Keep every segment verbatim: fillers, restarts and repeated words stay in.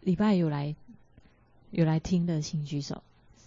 礼拜有来有来听的请举手。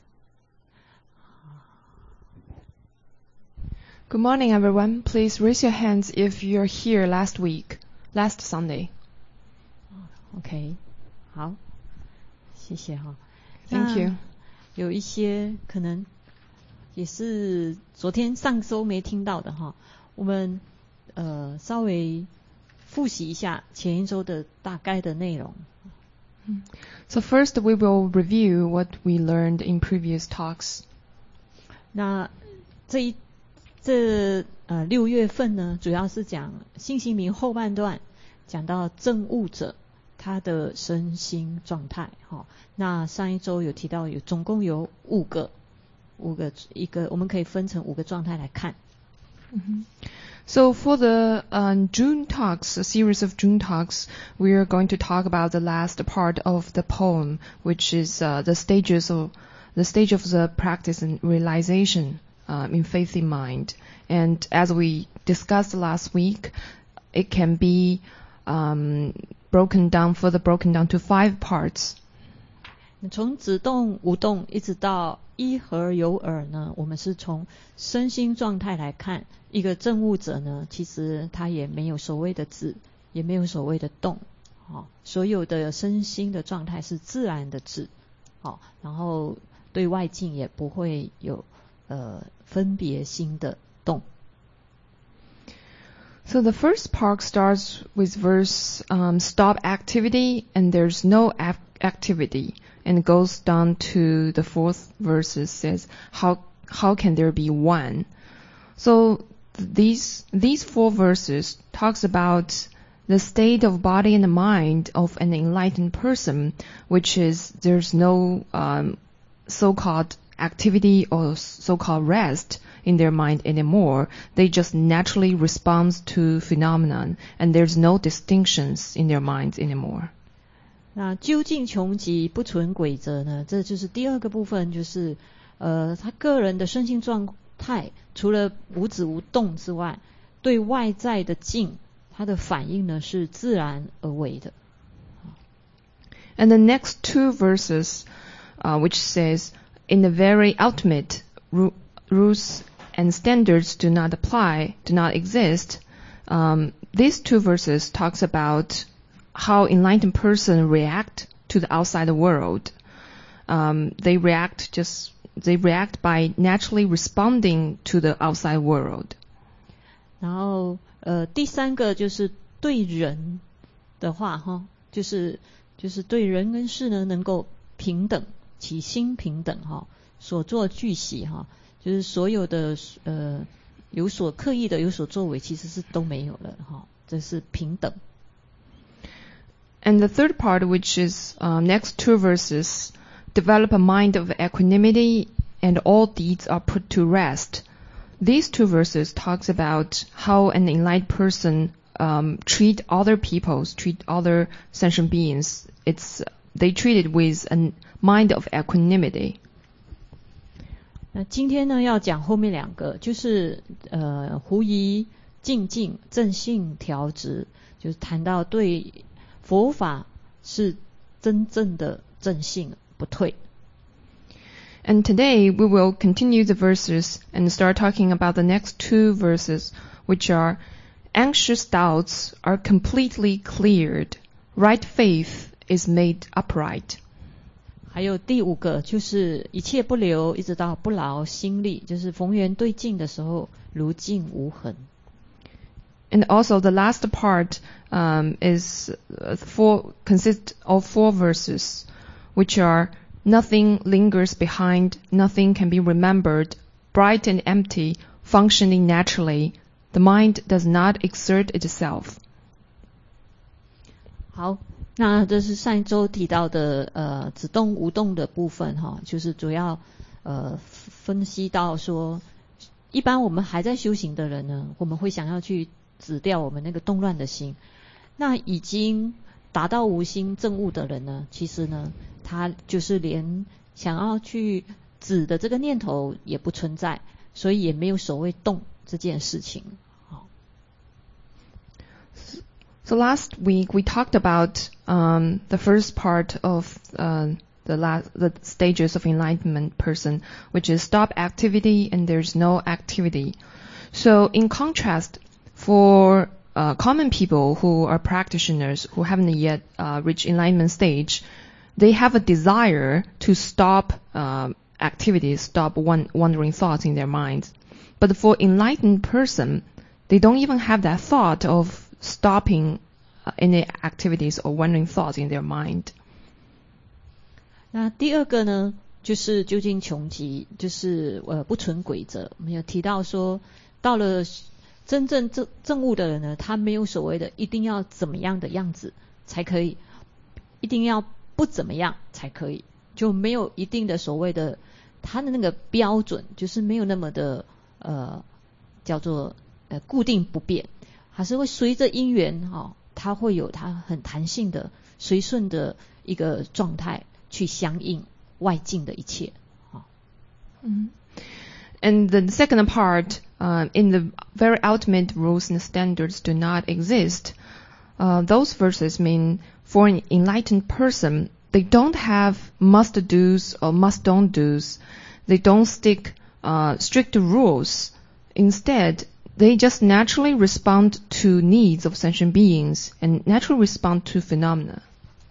Good morning, everyone. Please raise your hands if you're here last week, last Sunday. OK, 好，谢谢哈。 Thank you. 有一些可能也是昨天上周没听到的哈，我们呃稍微复习一下前一周的大概的内容。 So first, we will review what we learned in previous talks. 那这一这呃六月份呢，主要是讲信息名后半段，讲到证悟者他的身心状态哈。那上一周有提到有总共有五个五个一个，我们可以分成五个状态来看。 Mm-hmm. So for the um, June talks, a series of June talks, we are going to talk about the last part of the poem, which is uh, the stages of the stage of the practice and realization um, in faith in mind. And as we discussed last week, it can be um, broken down, further broken down to five parts. 从止动无动一直到依和有耳呢，我们是从身心状态来看，一个证悟者呢，其实他也没有所谓的止，也没有所谓的动，哦，所有的身心的状态是自然的止，哦，然后对外境也不会有呃分别心的动。 So the first part starts with verse um, stop activity and there's no ac- activity, and goes down to the fourth verse says how how can there be one? So these these four verses talks about the state of body and mind of an enlightened person, which is there's no um, so-called activity or so-called rest in their mind anymore. They just naturally respond to phenomenon, and there's no distinctions in their minds anymore. 那究竟穷极不存鬼则呢？这就是第二个部分，就是呃，他个人的身心状态，除了无止无动之外，对外在的境，他的反应呢是自然而为的。 And the next two verses, uh, which says, in the very ultimate, ru- rules and standards do not apply, do not exist. Um, these two verses talks about how enlightened person react to the outside world. Um, they react just they react by naturally responding to the outside world. 然后呃，第三个就是对人的话哈，就是就是对人跟事呢能够平等，起心平等哈，所作俱喜哈，就是所有的呃有所刻意的有所作为，其实是都没有了哈，这是平等。 And the third part, which is uh, next two verses, develop a mind of equanimity and all deeds are put to rest. These two verses talks about how an enlightened person um, treat other people, treat other sentient beings. It's they treat it with a mind of equanimity. 那今天呢要讲后面两个，就是呃狐疑静静正性调直，就是谈到对佛法是真正的正性不退。 And today we will continue the verses and start talking about the next two verses, which are anxious doubts are completely cleared, right faith is made upright. 还有第五个就是一切不留，一直到不劳心力，就是逢缘对境的时候如镜无痕。 And also the last part um, is four, consists of four verses, which are nothing lingers behind, nothing can be remembered, bright and empty, functioning naturally, the mind does not exert itself. 好，那这是上一周提到的呃止动无动的部分哈，就是主要呃分析到说，一般我们还在修行的人呢，我们会想要去止掉我们那个动乱的心。那已经达到无心证悟的人呢，其实呢，他就是连想要去止的这个念头也不存在，所以也没有所谓动这件事情。 So last week we talked about um, the first part of uh, the last the stages of enlightenment person, which is stop activity and there's no activity. So in contrast, for uh, common people who are practitioners who haven't yet uh, reached enlightenment stage, they have a desire to stop uh, activities, stop one, wandering thoughts in their minds. But for enlightened person, they don't even have that thought of stopping uh, any activities or wandering thoughts in their mind. 那第二个呢，就是究竟穷极，就是呃不存规则。我们有提到说，到了真正正正悟的人呢，他没有所谓的一定要怎么样的样子才可以，一定要不怎么样才可以，就没有一定的所谓的他的那个标准，就是没有那么的呃叫做呃固定不变，还是会随着因缘哈、哦，它会有它很弹性的随顺的一个状态去相应外境的一切。哦 Mm-hmm. And the second part, uh, in the very ultimate rules and standards do not exist. Uh, those verses mean for an enlightened person, they don't have must do's or must don't do's. They don't stick uh, strict rules. Instead, they just naturally respond to needs of sentient beings and naturally respond to phenomena.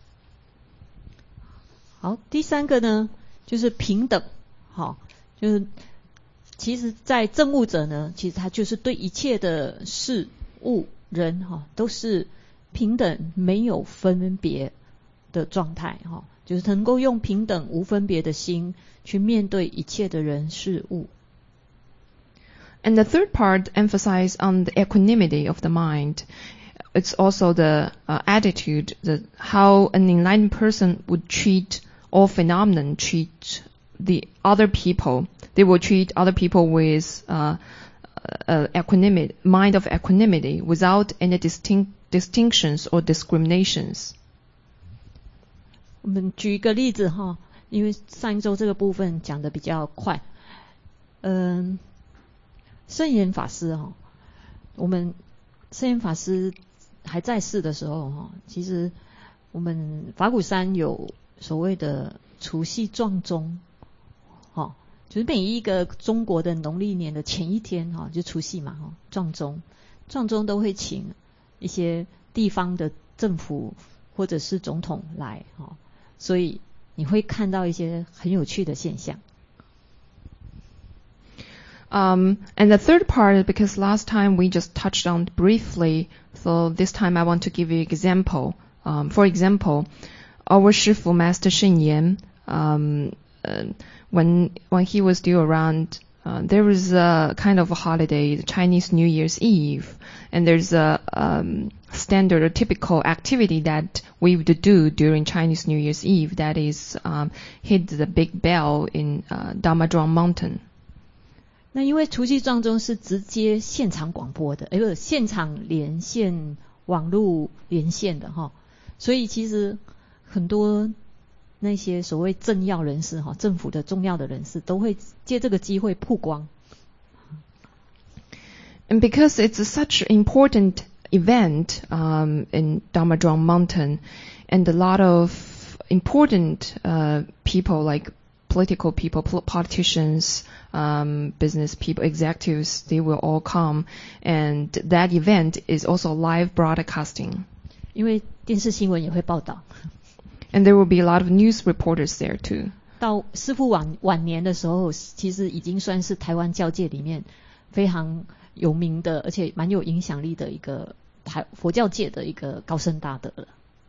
好，第三个呢，就是平等。好，就是其实在证悟者呢，其实他就是对一切的事物人哈、哦、都是平等没有分别的状态哈、哦，就是能够用平等无分别的心去面对一切的人事物。 And the third part emphasizes on the equanimity of the mind. It's also the uh, attitude, the, how an enlightened person would treat all phenomena, treat the other people. They will treat other people with uh, uh, equanimity, mind of equanimity, without any distinct distinctions or discriminations. 我们举一个例子哈，因为上一周这个部分讲的比较快。嗯，圣严法师哈，我们圣严法师还在世的时候哈，其实我们法鼓山有所谓的除夕撞钟，哈，就是每一个中国的农历年的前一天哈，就除夕嘛哈，撞钟，撞钟都会请一些地方的政府或者是总统来哈，所以你会看到一些很有趣的现象。 Um, and the third part, because last time we just touched on it briefly, so this time I want to give you an example. Um, for example, our Shifu Master Shen Yan, um, uh, when when he was still around, uh, there was a kind of a holiday, the Chinese New Year's Eve, and there's a um, standard or typical activity that we would do during Chinese New Year's Eve. That is, um, hit the big bell in uh, Damazhuang Mountain. 那因为除夕撞钟是直接现场广播的，呃，不，现场连线网络连线的哈，所以其实很多那些所谓政要人士哈，政府的重要的人士都会借这个机会曝光。 And because it's such an important event um, in Damazhuang Mountain, and a lot of important uh, people like political people, politicians, um, business people, executives, they will all come. And that event is also live broadcasting. 因为电视新闻也会报道。 And there will be a lot of news reporters there too. 到师父晚晚年的时候，其实已经算是台湾教界里面非常有名的，而且蛮有影响力的一个台佛教界的一个高僧大德了。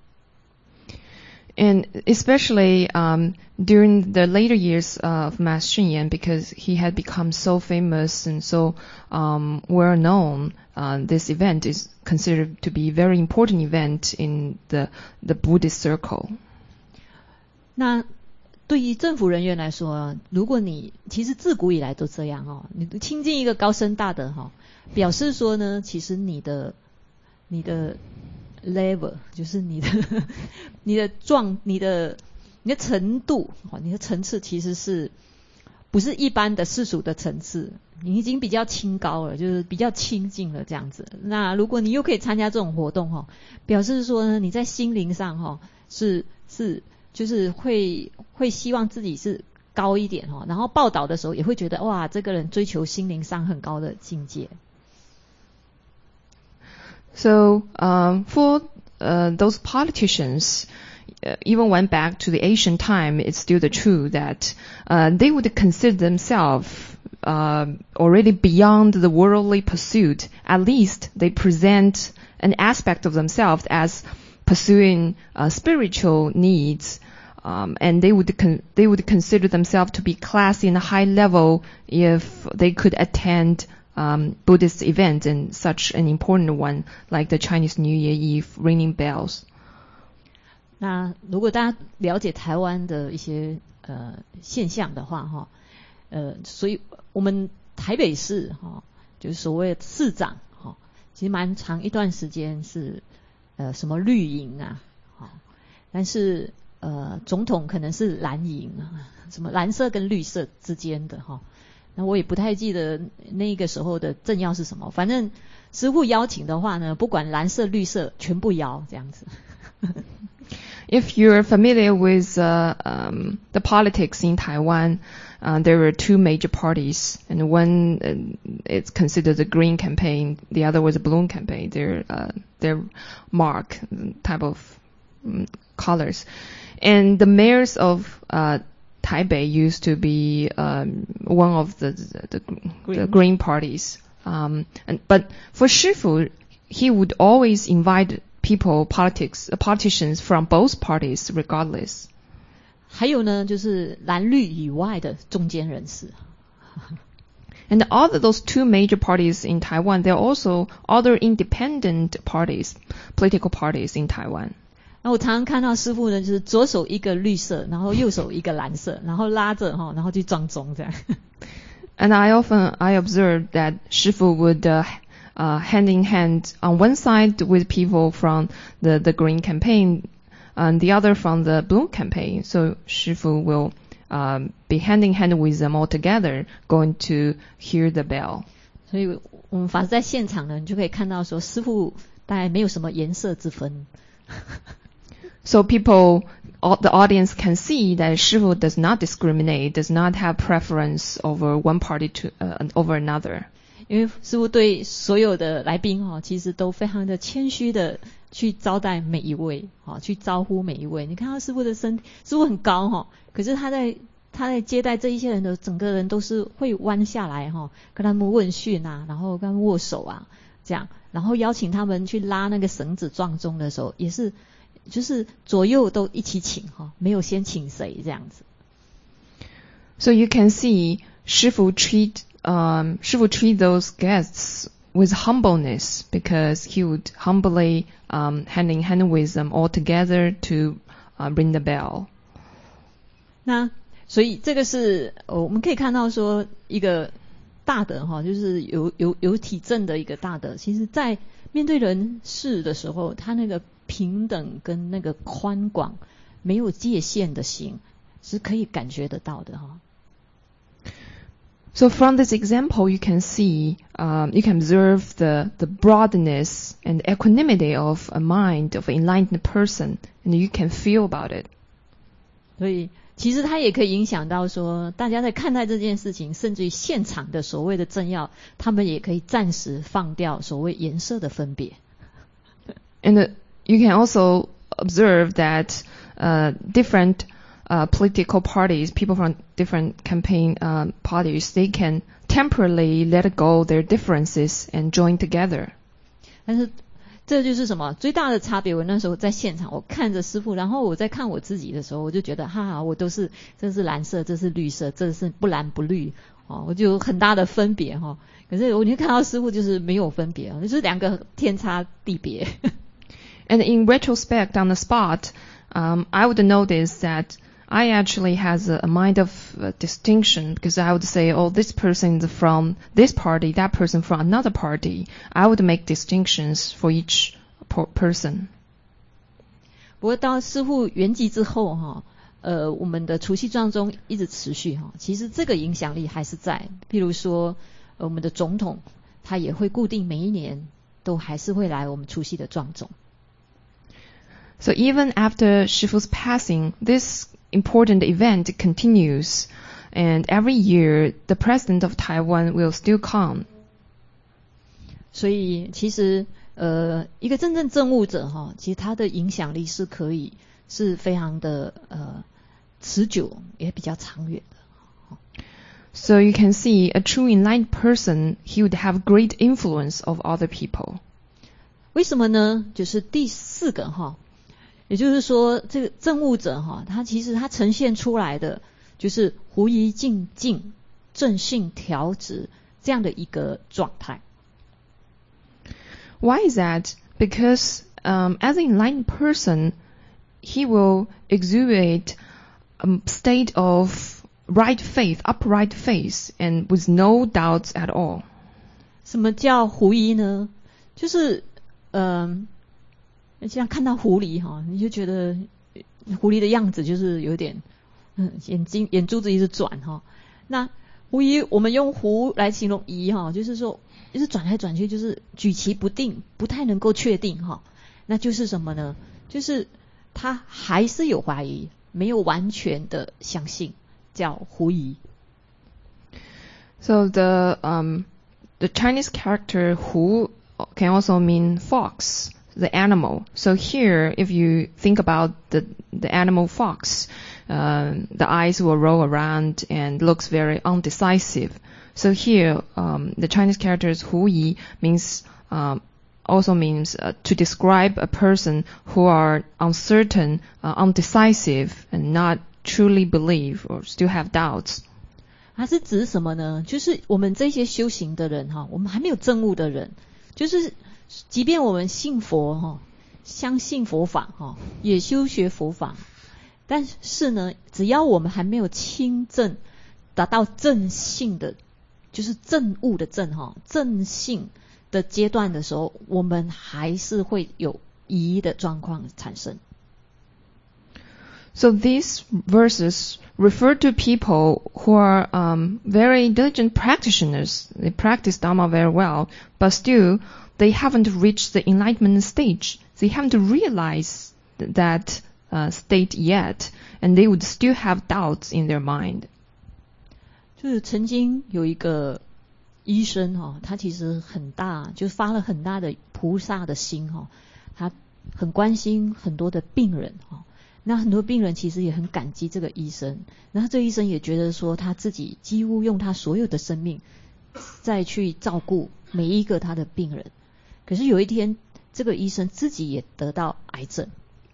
And especially um, during the later years of Master Shen Yan, because he had become so famous and so um, well known, uh, this event is considered to be a very important event in the the Buddhist circle. 那对于政府人员来说，如果你其实自古以来都这样哦，你亲近一个高僧大德哈，表示说呢，其实你的你的。level 就是你的你的状你的你的程度你的层次其实是不是一般的世俗的层次，你已经比较清高了，就是比较亲近了这样子。那如果你又可以参加这种活动哈，表示说呢，你在心灵上哈是是就是会会希望自己是高一点哈，然后报道的时候也会觉得哇，这个人追求心灵上很高的境界。 So um, for uh, those politicians, uh, even went back to the ancient time, it's still the truth that uh, they would consider themselves uh, already beyond the worldly pursuit. At least they present an aspect of themselves as pursuing uh, spiritual needs, um, and they would con- they would consider themselves to be classed in a high level if they could attend Um, Buddhist event and such an important one like the Chinese New Year Eve ringing bells. 那如果大家了解台湾的一些呃现象的话哈，呃，所以我们台北市哈，就是所谓的市长哈，其实蛮长一段时间是呃什么绿营啊，哈，但是呃总统可能是蓝营啊，什么蓝色跟绿色之间的哈。那我也不太记得那个时候的政要是什么，反正师父邀请的话呢，不管蓝色绿色全部邀这样子。 If you're familiar with uh, um, the politics in Taiwan, uh, there are two major parties, and one uh, it's considered the green campaign, the other was a blue campaign. They're uh, they're mark type of um, colors, and the mayors of uh, Taipei used to be um, one of the the, the, green. the green parties. Um, and, but for Shifu, he would always invite people, politics, uh, politicians from both parties, regardless. 还有呢，就是蓝绿以外的中间人士。 And other those two major parties in Taiwan, there are also other independent parties, political parties in Taiwan. 那我常常看到师父呢，就是左手一个绿色，然后右手一个蓝色，然后拉着哈，然后去撞钟这样。 And I often I observe that Shifu would uh, uh, hand in hand on one side with people from the the green campaign, and the other from the blue campaign. So Shifu will um, be hand in hand with them all together, going to hear the bell. 所以我们法师在现场呢，你就可以看到说，师父大概没有什么颜色之分。 So people, all, the audience can see that Shifu does not discriminate, does not have preference over one party to uh, over another. 因为师父对所有的来宾哈，其实都非常的谦虚的去招待每一位，哈，去招呼每一位。你看到师父的身体，师父很高哈，可是他在他在接待这一些人的整个人都是会弯下来哈，跟他们问讯啊，然后跟他们握手啊，这样，然后邀请他们去拉那个绳子撞钟的时候，也是。就是左右都一起请哈，没有先请谁这样子。 So you can see Shifu treat um Shifu treat those guests with humbleness because he would humbly um hand in hand with them all together to uh, ring the bell. 那所以这个是我们可以看到说一个大德哈，就是有有有体证的一个大德，其实在面对人事的时候，他那个平等跟那个宽广没有界限的心是可以感觉得到的哈。 So from this example, you can see, um, you can observe the, the broadness and equanimity of a mind of an enlightened person, and you can feel about it. 所以其实它也可以影响到说，大家在看待这件事情，甚至于现场的所谓的政要，他们也可以暂时放掉所谓颜色的分别。 And the, you can also observe that uh, different uh, political parties, people from different campaign uh, parties, they can temporarily let go their differences and join together. 但是这就是什么最大的差别？我那时候在现场，我看着师父，然后我在看我自己的时候，我就觉得哈哈，我都是这是蓝色，这是绿色，这是不蓝不绿，哦，我就有很大的分别哈。可是我就看到师父就是没有分别，就是两个天差地别。 And in retrospect, on the spot, um, I would notice that I actually has a, a mind of uh, distinction because I would say, oh, this person is from this party, that person from another party. I would make distinctions for each person. 不过到师父圆寂之后哈， 呃我们的除夕状中一直持续哈，其实这个影响力还是在。譬如说，呃、我们的总统他也会固定每一年都还是会来我们除夕的状中。 So even after Shifu's passing, this important event continues, and every year the president of Taiwan will still come. 所以其实呃一个真正政务者哈，其实他的影响力是可以是非常的呃持久，也比较长远的。 So you can see a true enlightened person, he would have great influence of other people. 为什么呢？就是第四个哈，也就是说这个政务者哈，他其实他呈现出来的就是狐疑静静、正性调直这样的一个状态。 Why is that? Because um, as an enlightened person, he will exude a state of right faith, upright faith, and with no doubts at all. 什么叫狐疑呢？就是嗯，像看到狐狸哈，你就觉得狐狸的样子就是有点，嗯，眼睛眼珠子一直转哈。那狐疑我们用狐来形容疑哈，就是说一直转来转去，就是举棋不定，不太能够确定哈。那就是什么呢？就是他还是有怀疑，没有完全的相信，叫狐疑。 So the um the Chinese character hu can also mean fox, the animal. So here, if you think about the the animal fox, uh, the eyes will roll around and looks very undecisive. So here, um, the Chinese characters hu yi means um, also means uh, to describe a person who are uncertain, uh, undecisive, and not truly believe or still have doubts. 它是指什么呢？就是我们这些修行的人哈，我们还没有证悟的人，就是即便我们信佛哈，相信佛法哈，也修学佛法，但是呢，只要我们还没有亲证，达到正性的，就是证悟的证哈，正性的阶段的时候，我们还是会有疑的状况产生。 So these verses refer to people who are um, very diligent practitioners. They practice Dhamma very well, but still they haven't reached the enlightenment stage. They haven't realized that uh, state yet, and they would still have doubts in their mind. 就是曾经有一个医生哈，他其实很大，就发了很大的菩萨的心哈，他很关心很多的病人哈。那很多病人其实也很感激这个医生，然后这个医生也觉得说他自己几乎用他所有的生命再去照顾每一个他的病人。可是有一天，这个医生自己也得到癌症。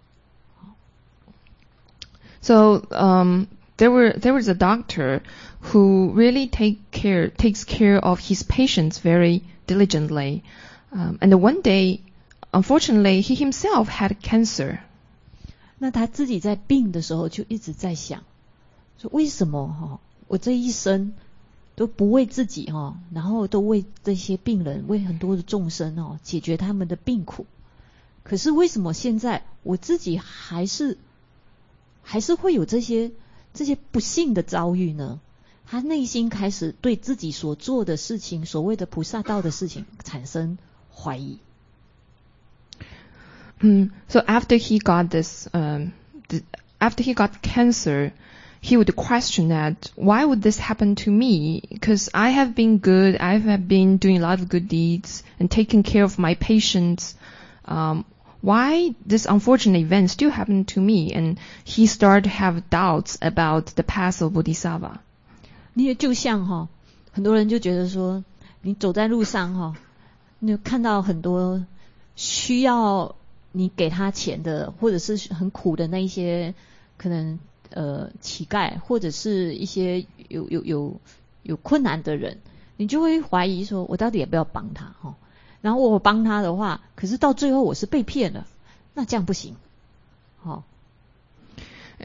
So um, there were there was a doctor who really take care takes care of his patients very diligently, um, and one day, unfortunately, he himself had cancer. 那他自己在病的时候就一直在想，说为什么哈，我这一生都不为自己哈，然后都为这些病人，为很多的众生哦，解决他们的病苦。可是为什么现在我自己还是还是会有这些这些不幸的遭遇呢？他内心开始对自己所做的事情，所谓的菩萨道的事情产生怀疑。 Mm, so after he got this, um, th- after he got cancer, he would question that, why would this happen to me? Because I have been good, I have been doing a lot of good deeds and taking care of my patients. Um, why this unfortunate event still happened to me? And he started to have doubts about the path of Bodhisattva. 你也就像哈，很多人就觉得说，你走在路上哈，你看到很多需要你给他钱的，或者是很苦的那一些可能呃乞丐，或者是一些有有有有困难的人，你就会怀疑说，我到底要不要帮他哈？然后我帮他的话，可是到最后我是被骗了，那这样不行，好。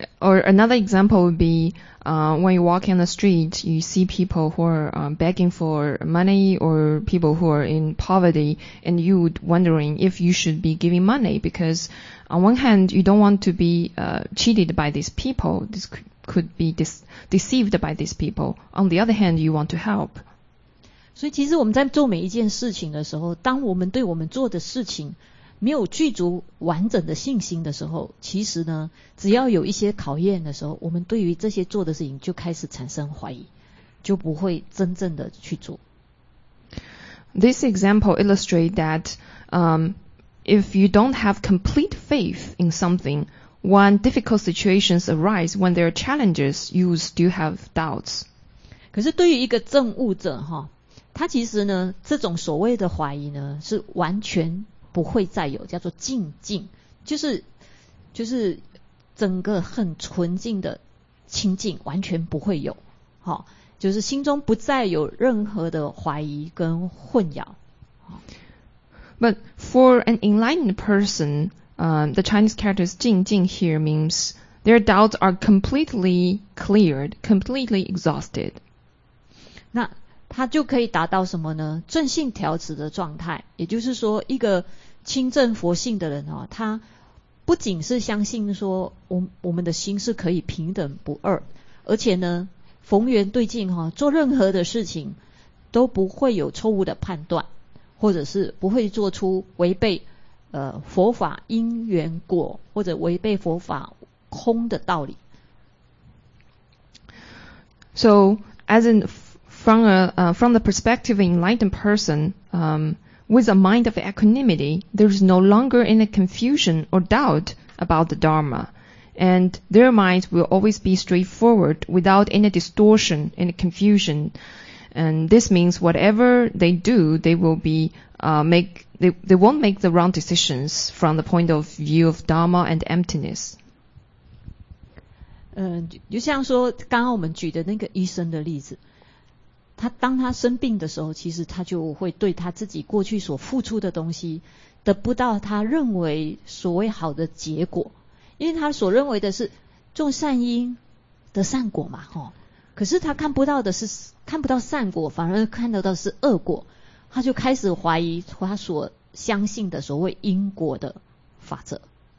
or another example would be uh, when you walk on the street, you see people who are um, begging for money or people who are in poverty, and you would wondering if you should be giving money because on one hand you don't want to be uh, cheated by these people. This could be dis- deceived by these people. On the other hand, you want to help. 所以其实我们在做每一件事情的时候，当我们对我们做的事情没有具足完整的信心的时候，其实呢，只要有一些考验的时候，我们对于这些做的事情就开始产生怀疑，就不会真正的去做。 This example illustrates that um, if you don't have complete faith in something, when difficult situations arise, when there are challenges, you still have doubts. 可是对于一个证悟者哈，他其实呢，这种所谓的怀疑呢，是完全不会再有，叫做净净，就是就是整个很纯净的清净，完全不会有，好，就是心中不再有任何的怀疑跟混淆。 But for an enlightened person, um, the Chinese characters 净净 here means their doubts are completely cleared, completely exhausted. 那他就可以达到什么呢？正信调持的状态，也就是说，一个清正佛性的人哦，他不仅是相信说，我我们的心是可以平等不二，而且呢，逢缘对境哈、哦，做任何的事情都不会有错误的判断，或者是不会做出违背呃佛法因缘果或者违背佛法空的道理。 So, as in From a uh, from the perspective of an enlightened person, um, with a mind of equanimity, there is no longer any confusion or doubt about the Dharma, and their minds will always be straightforward, without any distortion, any confusion. And this means whatever they do, they will be uh, make they they won't make the wrong decisions from the point of view of Dharma and emptiness. 嗯，就像说刚刚我们举的那个医生的例子。他当他生病的时候，其实他就会对他自己过去所付出的东西得不到他认为所谓好的结果，因为他所认为的是种善因得善果嘛，齁。可是他看不到的是看不到善果，反而看得到是恶果，他就开始怀疑他所相信的所谓因果的法则。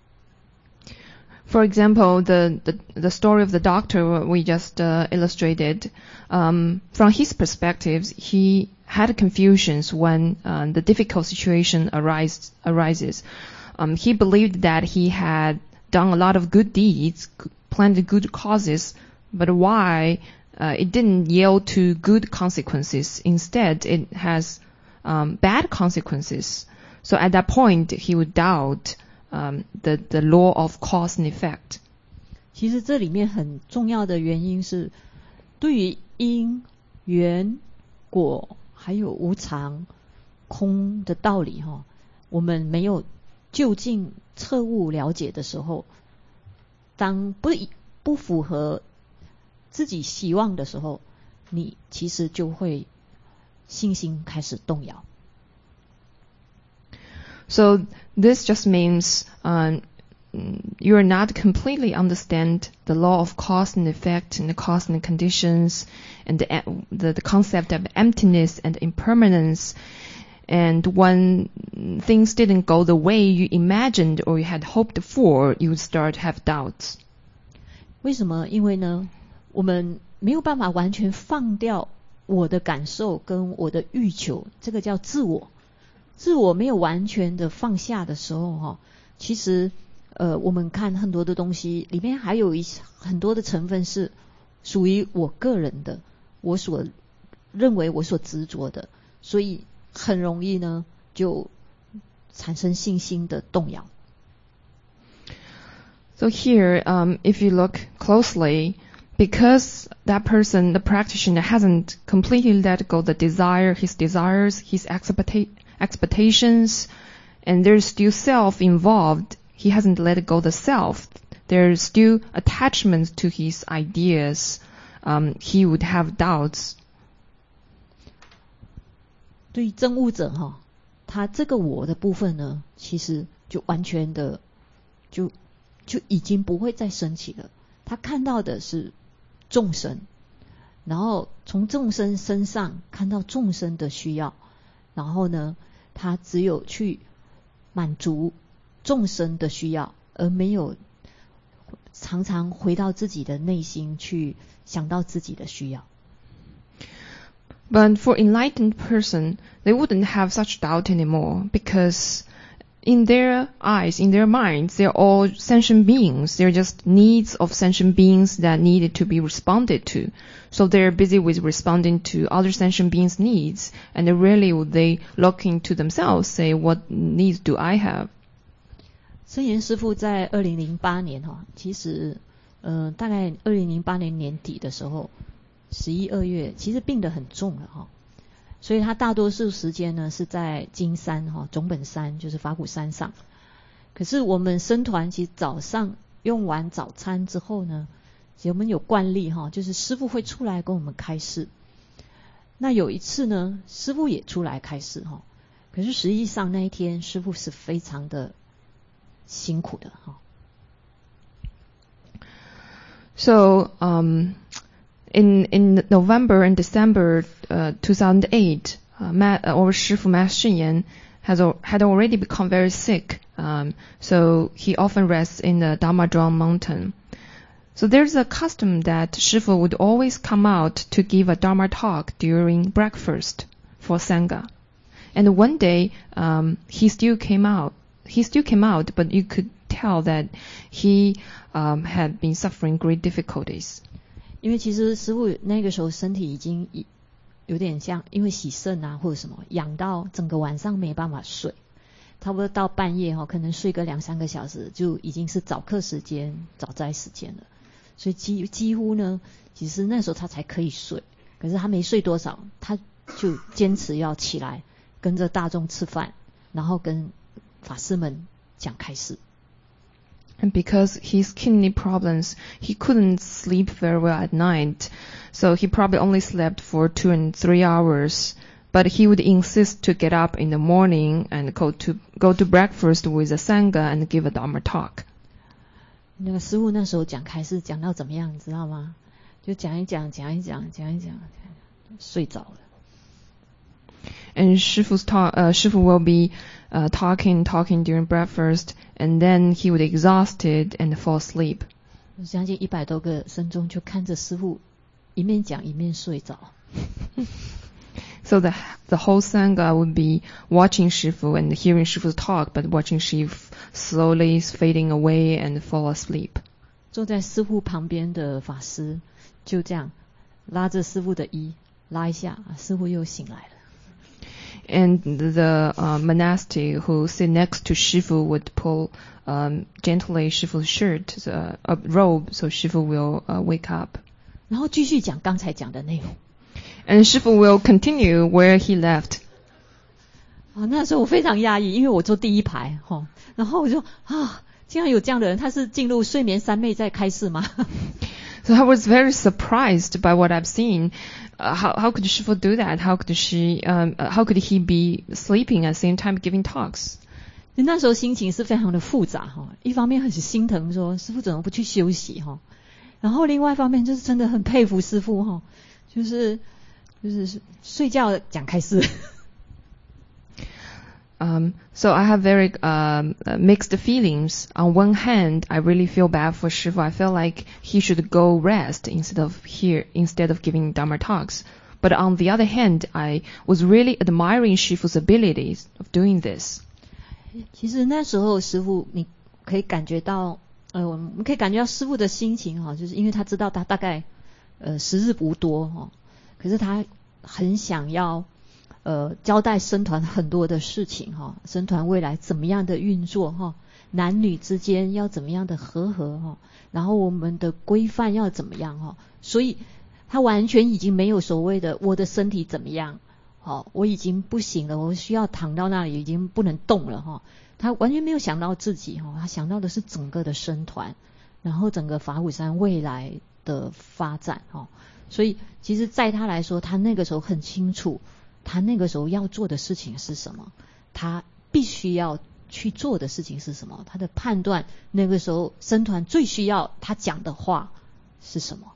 For example, the, the, the story of the doctor we just uh, illustrated, um, from his perspectives, he had confusions when uh, the difficult situation arise, arises. Um, he believed that he had done a lot of good deeds, planted good causes, but why uh, it didn't yield to good consequences. Instead, it has um, bad consequences. So at that point, he would doubt Um, the the law of cause and effect. 其实这里面很重要的原因是，对于因缘果还有无常空的道理哈，我们没有究竟彻悟了解的时候，当不不符合自己希望的时候，你其实就会信心开始动摇。 So this just means um, you are not completely understand the law of cause and effect and the cause and the conditions and the, the, the concept of emptiness and impermanence. And when things didn't go the way you imagined or you had hoped for, you would start to have doubts. 为什么？因为呢，我们没有办法完全放掉我的感受跟我的欲求，这个叫自我。自我没有完全的放下的时候哈，其实呃我们看很多的东西里面还有一很多的成分是属于我个人的，我所认为我所执着的，所以很容易呢就产生信心的动摇。 So here, um, if you look closely, because that person, the practitioner, hasn't completely let go the desire, his desires, his expecta- expectations, and there's still self involved. He hasn't let go the self. There's still attachment to his ideas. Um, he would have doubts. 对于证悟者哈，他这个我的部分呢，其实就完全的就就已经不会再升起了， 他看到的是众生，然后从众生身上看到众生的需要，然后呢，他只有去满足众生的需要，而没有常常回到自己的内心去想到自己的需要。 But for enlightened person, they wouldn't have such doubt anymore, because in their eyes, in their minds, they're all sentient beings. They're just needs of sentient beings that needed to be responded to. So they're busy with responding to other sentient beings' needs, and rarely would they look into themselves, say, what needs do I have? 圣严师父在二零零八年哈，其实呃大概二零零八年年底的时候，十一二月其实病得很重了哈，所以他大多数时间呢是在金山哈总本山，就是法鼓山上。可是我们僧团其实早上用完早餐之后呢，其实我们有惯例哈，就是师父会出来跟我们开示。那有一次呢，师父也出来开示哈，可是实际上那一天师父是非常的辛苦的哈。 So, um, in in November and December uh, two thousand eight, uh, Ma, uh, our Shifu Master Sheng Yan has al- had already become very sick. Um, so he often rests in the Dharma Drum mountain. So there's a custom that Shifu would always come out to give a Dharma talk during breakfast for Sangha. And one day, um, he still came out. He still came out, but you could tell that he um, had been suffering great difficulties. 因为其实师父那个时候身体已经有点像，因为洗肾啊或者什么，痒到整个晚上没办法睡，差不多到半夜哈，可能睡个两三个小时，就已经是早课时间、早斋时间了。所以几几乎呢，其实那时候他才可以睡，可是他没睡多少，他就坚持要起来跟着大众吃饭，然后跟法师们讲开示。 And because his kidney problems, he couldn't sleep very well at night. So he probably only slept for two and three hours. But he would insist to get up in the morning and go to go to breakfast with the Sangha and give a Dharma talk. 那个师父那时候讲开示讲到怎么样，你知道吗？就讲一讲，讲一讲，讲一讲，睡着了。 And Shifu's talk, uh, Shifu will be uh, talking, talking during breakfast, and then he would exhausted and fall asleep. 我相信一百多个僧众就看着师父一面讲一面睡着。 So the the whole Sangha would be watching Shifu and hearing Shifu's talk, but watching Shifu slowly fading away and fall asleep. 坐在师父旁边的法师就这样拉着师父的衣，拉一下，师父又醒来了。 And the uh, monastic who sit next to Shifu would pull um, gently Shifu's shirt, uh, a robe, so Shifu will uh, wake up. 然后继续讲刚才讲的内容。 And Shifu will continue where he left. 啊，那时候我非常压抑，因为我坐第一排哈，然后我就啊，竟然有这样的人，他是进入睡眠三昧在开示吗？ So I was very surprised by what I've seen. Uh, how how could Shifu do that? How could she? Um, uh, how could he be sleeping at the same time giving talks? 那时候心情是非常的复杂哈，一方面很心疼说师父怎么不去休息哈，然后另外一方面就是真的很佩服师父哈，就是就是睡觉讲开示。 Um, so I have very um, mixed feelings. On one hand, I really feel bad for Shifu. I feel like he should go rest instead of here, instead of giving Dharma talks. But on the other hand, I was really admiring Shifu's abilities of doing this. 其实那时候师父，你可以感觉到，呃，我们可以感觉到师父的心情哈，就是因为他知道他大概呃时日不多哈，可是他很想要。呃，交代僧团很多的事情哈，僧团未来怎么样的运作哈，男女之间要怎么样的和合哈，然后我们的规范要怎么样哈，所以他完全已经没有所谓的我的身体怎么样，好，我已经不行了，我需要躺到那里已经不能动了哈，他完全没有想到自己哈，他想到的是整个的僧团，然后整个法鼓山未来的发展哈，所以其实在他来说，他那个时候很清楚。他那个时候要做的事情是什么？他必须要去做的事情是什么，他的判断那个时候僧团最需要他讲的话是什么。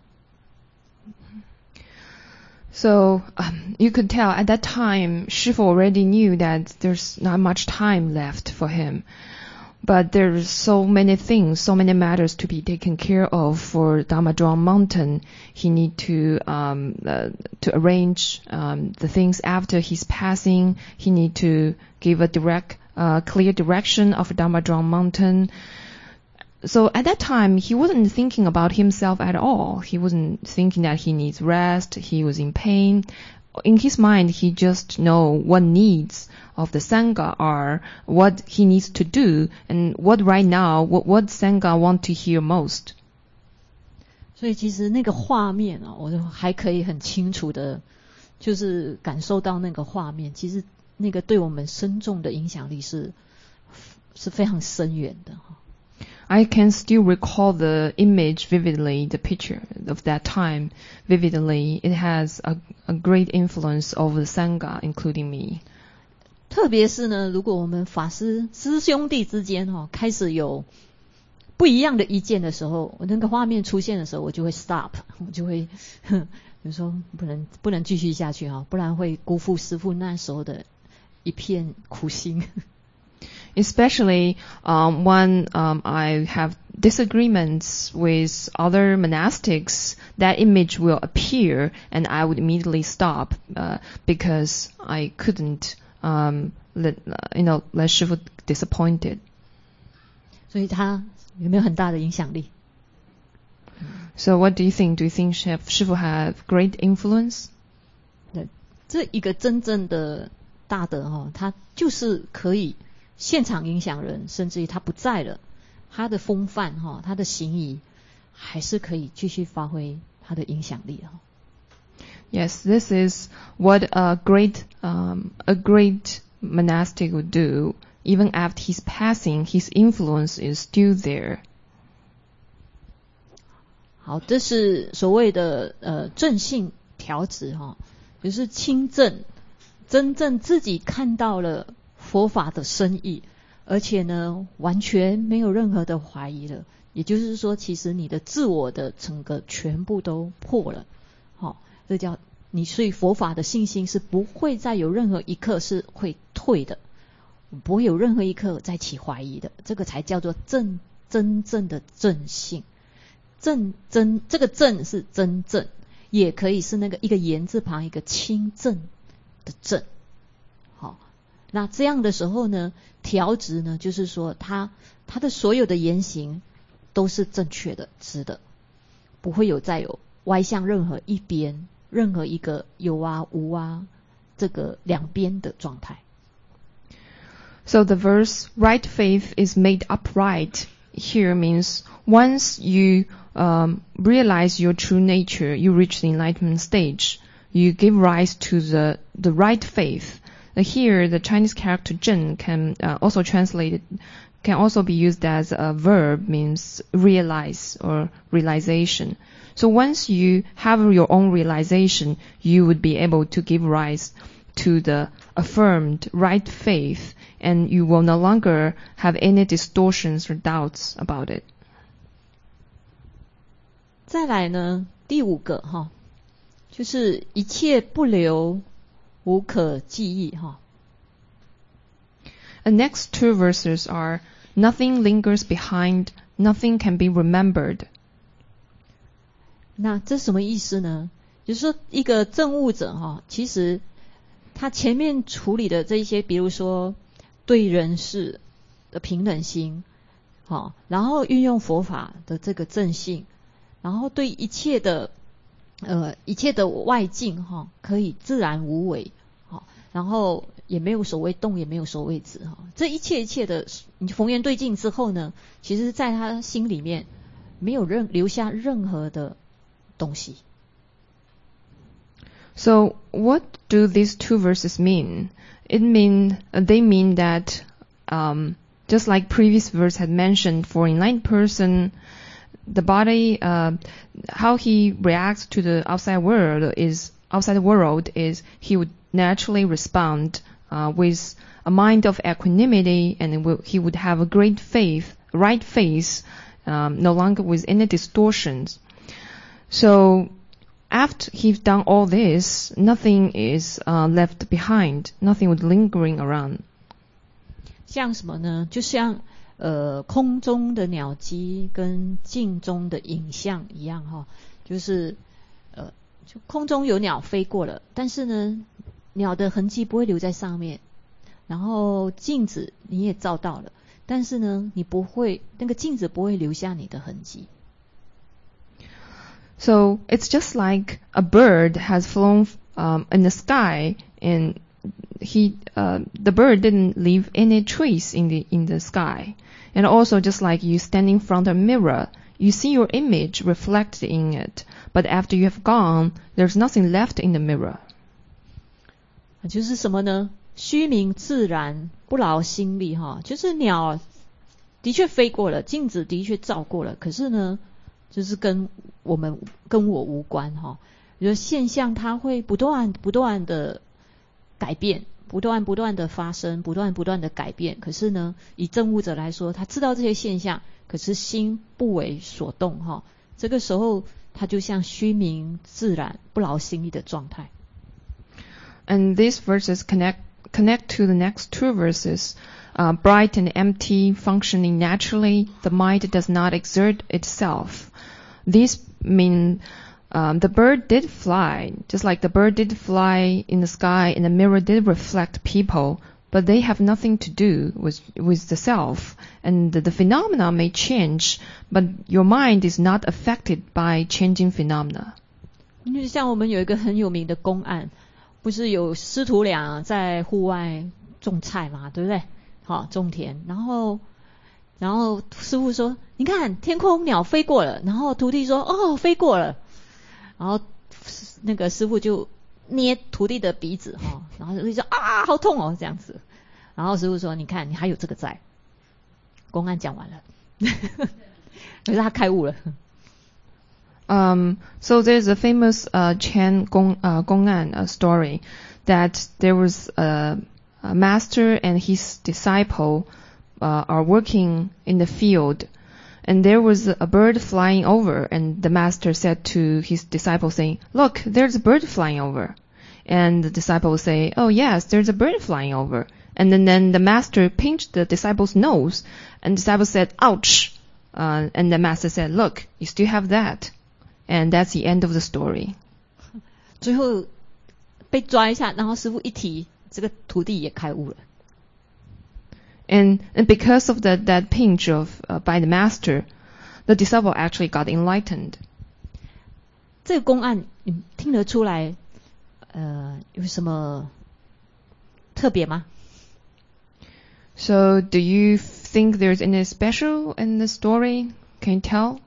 So um, you could tell at that time, Shifu already knew that there's not much time left for him. But there's so many things, so many matters to be taken care of for Dharma Drum Mountain. He need to um, uh, to arrange um, the things after his passing. He need to give a direct, uh, clear direction of Dharma Drum Mountain. So at that time, he wasn't thinking about himself at all. He wasn't thinking that he needs rest. He was in pain. In his mind, he just know what needs of the Sangha are, what he needs to do, and what right now, what, what Sangha want to hear most. 所以其实那个画面啊，我还可以很清楚的，就是感受到那个画面。其实那个对我们深重的影响力是是非常深远的。 I can still recall the image vividly, the picture of that time vividly. It has a, a great influence over the Sangha, including me. 特别是呢，如果我们法师师兄弟之间哈、哦、开始有不一样的意见的时候，我那个画面出现的时候，我就会 stop， 我就会比如说不能不能继续下去哈、哦，不然会辜负师父那时候的一片苦心。 Especially um, when um, I have disagreements with other monastics, that image will appear, and I would immediately stop uh, because I couldn't, um, let, you know, let Shifu disappointed. 所以他有没有很大的影响力？ So what do you think? Do you think Shifu have great influence? 对，这一个真正的大德哈、哦，他就是可以现场影响人，甚至于他不在了，他的风范哈，他的行仪还是可以继续发挥他的影响力哈。 Yes, this is what a great um, a great monastic would do. Even after his passing, his influence is still there. 好，这是所谓的呃正性调止哈，就是亲证，真正自己看到了佛法的深意，而且呢完全没有任何的怀疑了，也就是说其实你的自我的整个全部都破了，好，这叫你对佛法的信心是不会再有任何一刻是会退的，不会有任何一刻再起怀疑的，这个才叫做正真正的正性。正真这个正是真正，也可以是那个一个言字旁一个清正的正。好，那这样的时候呢，调直呢，就是说他他的所有的言行都是正确的、直的，不会有再有歪向任何一边，任何一个有啊无啊这个两边的状态。 So the verse right faith is made upright here means once you um, realize your true nature, you reach the enlightenment stage, you give rise to the the right faith. Uh, here, the Chinese character "zhen" can uh, also translate can also be used as a verb, means realize or realization. So once you have your own realization, you would be able to give rise to the affirmed right faith, and you will no longer have any distortions or doubts about it. 再来呢，第五个哈，就是一切不留，无可记忆哈。 The next two verses are nothing lingers behind, nothing can be remembered. 那这什么意思呢？就是说一个证悟者哈，其实他前面处理的这一些，比如说对人事的平等心，好，然后运用佛法的这个正性，然后对一切的呃一切的外境哈，可以自然无为，好，然后也没有所谓动，也没有所谓止哈，这一切一切的，你逢缘对境之后呢，其实在他心里面没有任留下任何的东西。 So what do these two verses mean? It mean they mean that um, just like previous verse had mentioned, for enlightened person, the body, uh, how he reacts to the outside world is outside the world is he would naturally respond uh, with a mind of equanimity, and he would have a great faith, right faith, um, no longer with any distortions. So after he's done all this, nothing is uh, left behind, nothing would lingering around. 像什么呢？就像呃空中的鸟迹跟镜中的影像一样哈，就是呃就空中有鸟飞过了，但是呢鸟的痕迹不会留在上面，然后镜子你也照到了，但是呢你不会那个镜子不会留下你的痕迹。 So it's just like a bird has flown um, in the sky, and he, uh, the bird didn't leave any trace in the in the sky. And also, just like you standing in front of a mirror, you see your image reflected in it, but after you have gone, there's nothing left in the mirror. 就是什么呢？虚名自然，不劳心力哈。就是鸟的确飞过了，镜子的确照过了，可是呢，就是跟我们跟我无关哈。就是现象它会不断不断的改变，不断不断的发生，不断不断的改变。可是呢，以证悟者来说，他知道这些现象，可是心不为所动哈。这个时候，他就像虚名自然，不劳心力的状态。 And these verses connect connect to the next two verses. Uh, bright and empty, functioning naturally, the mind does not exert itself. These mean um, the bird did fly, just like the bird did fly in the sky, and the mirror did reflect people, but they have nothing to do with with the self. And the, the phenomena may change, but your mind is not affected by changing phenomena. 就像我们有一个很有名的公案，不是有师徒俩在户外种菜嘛，对不对？好，种田，然后然后师父说你看天空鸟飞过了，然后徒弟说哦飞过了，然后那个师父就捏徒弟的鼻子哈，然后徒弟说啊好痛哦这样子，然后师父说你看你还有这个在。公案讲完了可是他开悟了。 Um, so there's a famous uh, Chen Gong, uh, Gong'an uh, story that there was a, a master and his disciple uh, are working in the field, and there was a bird flying over, and the master said to his disciple saying, "Look, there's a bird flying over." And the disciple would say, "Oh yes, there's a bird flying over." And then, then the master pinched the disciple's nose, and the disciple said, "Ouch." Uh, and the master said, "Look, you still have that." And that's the end of the story. 最后被抓一下，然后师父一提，这个徒弟也开悟了。 And, and because of that, that pinch of uh, by the master, the disciple actually got enlightened. 这个公案你听得出来，呃，有什么特别吗？ So, do you think there's any special in the story? Can you tell?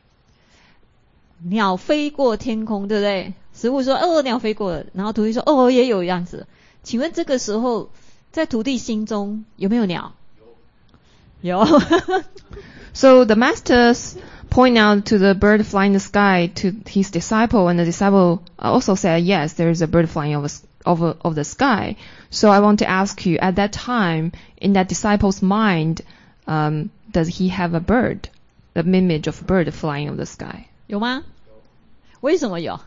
鸟飞过天空，对不对？师父说哦鸟飞过了，然后徒弟说哦也有样子。请问这个时候在徒弟心中有没有鸟？有。有。 So the masters point out to the bird flying in the sky to his disciple, and the disciple also said, yes, there is a bird flying over, over, over the sky. So I want to ask you, at that time, in that disciple's mind, um, does he have a bird, the image of a bird flying over the sky? 有吗？为什么有？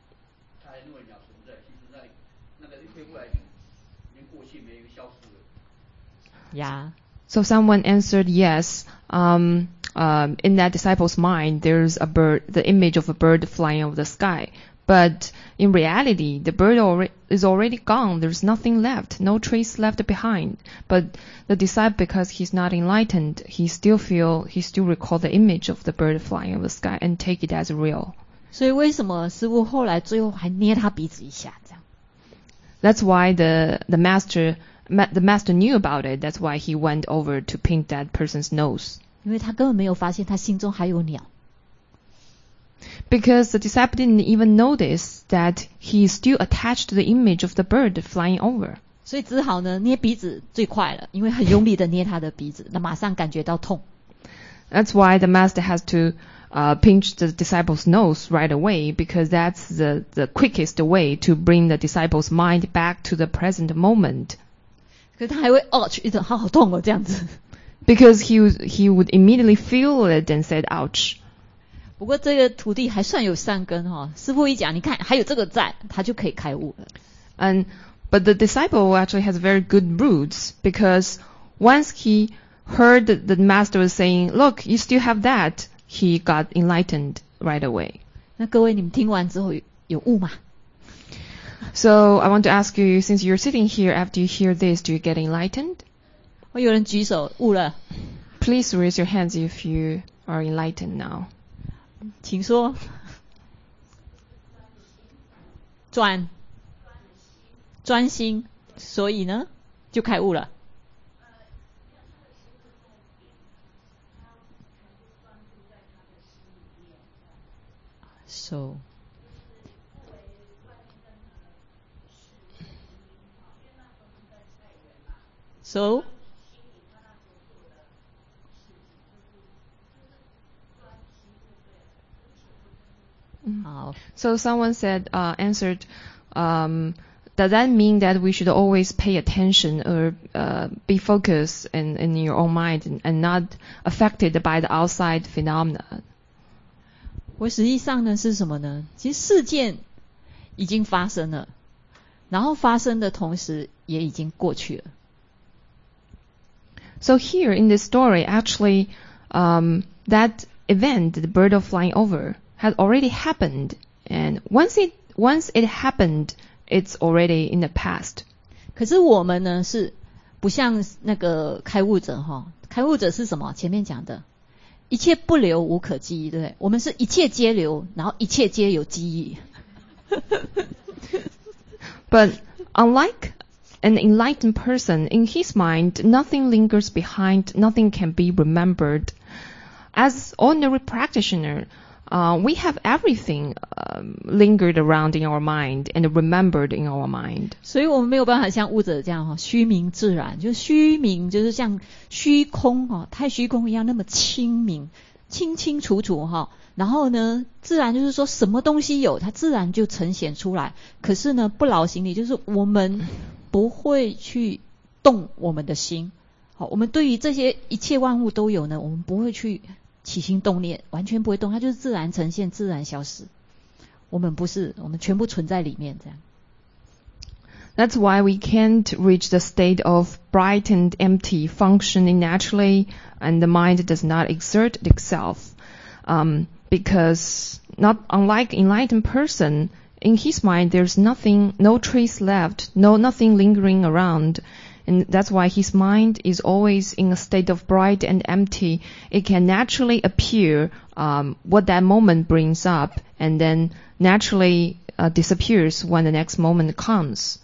Yeah. So someone answered yes. Um, um, in that disciple's mind, there's a bird, the image of a bird flying over the sky. But in reality, the bird already, is already gone. There's nothing left, no trace left behind. But the disciple, because he's not enlightened, he still feel, he still recall the image of the bird flying over the sky and take it as real. 所以为什么师父后来最后还捏他鼻子一下这样？ That's why the the master the master knew about it. That's why he went over to pinch that person's nose. 因为他根本没有发现他心中还有鸟。 Because the disciple didn't even notice that he is still attached to the image of the bird flying over. 所以只好呢捏鼻子最快了，因为很用力的捏他的鼻子，那马上感觉到痛。 That's why the master has to uh, pinch the disciple's nose right away, because that's the, the quickest way to bring the disciple's mind back to the present moment. 可是他还会哦，一种好好痛哦这样子。 Because he was, he would immediately feel it and said, ouch. 不过这个徒弟还算有善根哈、哦，师父一讲，你看还有这个在，他就可以开悟了。 And but the disciple actually has very good roots, because once he heard that the master was saying, "Look, you still have that," he got enlightened right away. 那各位，你们听完之后有有悟吗？ So I want to ask you, since you're sitting here, after you hear this, do you get enlightened? 我有人举手悟了， Please raise your hands if you are enlightened now. 请说。专专心，所以呢就开悟了。So So好 So someone said, uh, answered, um, does that mean that we should always pay attention or uh, be focused in, in your own mind and, and not affected by the outside phenomena? 我实际上呢是什么呢？其实事件已经发生了，然后发生的同时也已经过去了。 So here in this story, actually, um, that event, the bird of flying over, had already happened, and once it once it happened, it's already in the past. 可是我们呢是不像那个开悟者哈，开悟者是什么？前面讲的，一切不留无可记忆，对不对？我们是一切皆留，然后一切皆有记忆。 But unlike an enlightened person, in his mind, nothing lingers behind, nothing can be remembered. As ordinary practitioner, uh, we have everything um, lingered around in our mind and remembered in our mind. 所以我们没有办法像悟者这样哈，虚明自然，就是虚明，就是像虚空哈，太虚空一样那么清明，清清楚楚哈。然后呢，自然就是说什么东西有，它自然就呈现出来。可是呢，不劳心力，就是我们不会去动我们的心。好，我们对于这些一切万物都有呢，我们不会去起心动念，完全不会动，它就是自然呈现，自然消失。我们不是，我们全部存在里面这样。 That's why we can't reach the state of bright and empty, functioning naturally, and the mind does not exert itself. Um, because not unlike enlightened person, in his mind there's nothing, no trace left, no nothing lingering around. And that's why his mind is always in a state of bright and empty. It can naturally appear um, what that moment brings up, and then naturally uh, disappears when the next moment comes.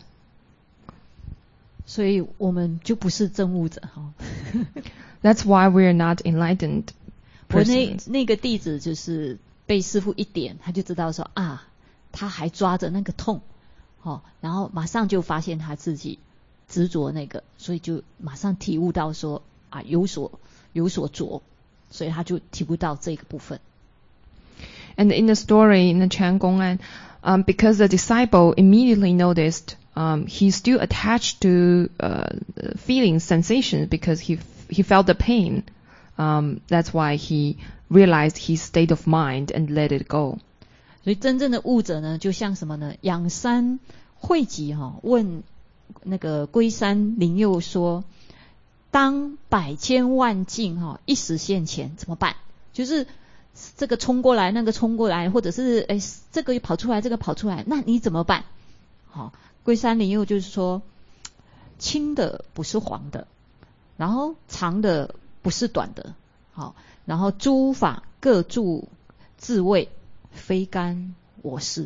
所以我们就不是证悟者哈。 That's why we're not enlightened 我那 persons. 那个弟子就是被师父一点，他就知道说啊，他还抓着那个痛，哦，然后马上就发现他自己执着那个，所以就马上体悟到说啊，有所有所着，所以他就体悟到这个部分。 And in the story in the Quan Gong, um, because the disciple immediately noticed um, he's still attached to uh, feelings, sensations, because he he felt the pain. Um, that's why he realized his state of mind and let it go. 所以真正的悟者呢，就像什么呢？仰山慧己哈、哦，问那个龟山灵佑说：当百千万境哈、哦、一时现前怎么办？就是这个冲过来，那个冲过来，或者是哎这个跑出来，这个跑出来，那你怎么办？好、哦，龟山灵佑就是说，青的不是黄的，然后长的不是短的，好，然后诸法各住自卫，非干我事。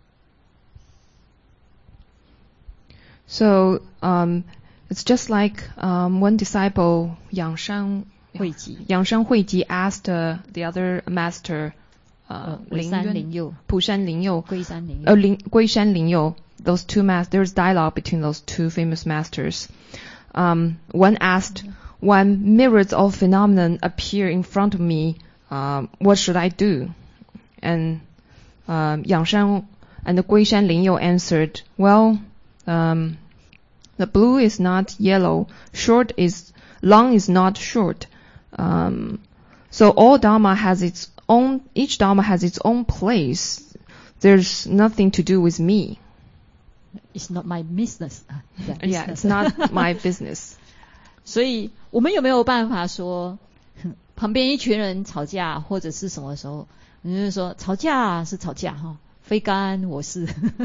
So um, it's just like um, one disciple, Yang Shan 慧己 Yang Shan Huiji asked uh, the other master, uh, 龟山灵佑 Pushan Lingyou, 龟山灵 uh, 佑 Ling, Guishan Lingyou, those two masters, there's dialogue between those two famous masters. Um, one asked, when myriads of phenomenon appear in front of me, um, what should I do? And um, Yang Shan and the Guishan Lingyou answered, well, um, The blue is not yellow. Short is long is not short. Um, so all Dharma has its own. Each Dharma has its own place. There's nothing to do with me. It's not my business. Yeah, it's not my business. 所以我们有没有办法说，旁边一群人吵架或者是什么时候，你就说吵架是吵架哈，非干我事。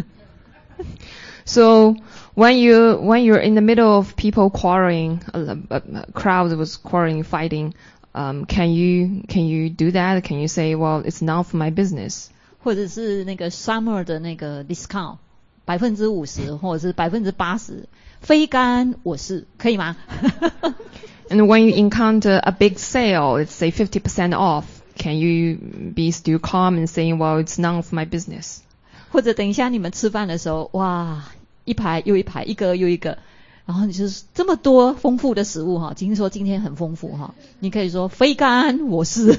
So when you when you're in the middle of people quarreling, a, a, a crowd was quarreling, fighting, um, can you can you do that? Can you say, well, it's none of my business? 或者是那个 summer 的那个 discount 百分之五十或者是百分之八十，非干我事，可以吗？ And when you encounter a big sale, it's say fifty percent off. Can you be still calm and saying, well, it's none of my business? 或者等一下你们吃饭的时候，哇，一排又一排，一个又一个，然后你就是这么多丰富的食物哈，今天说今天很丰富哈，你可以说非干我事。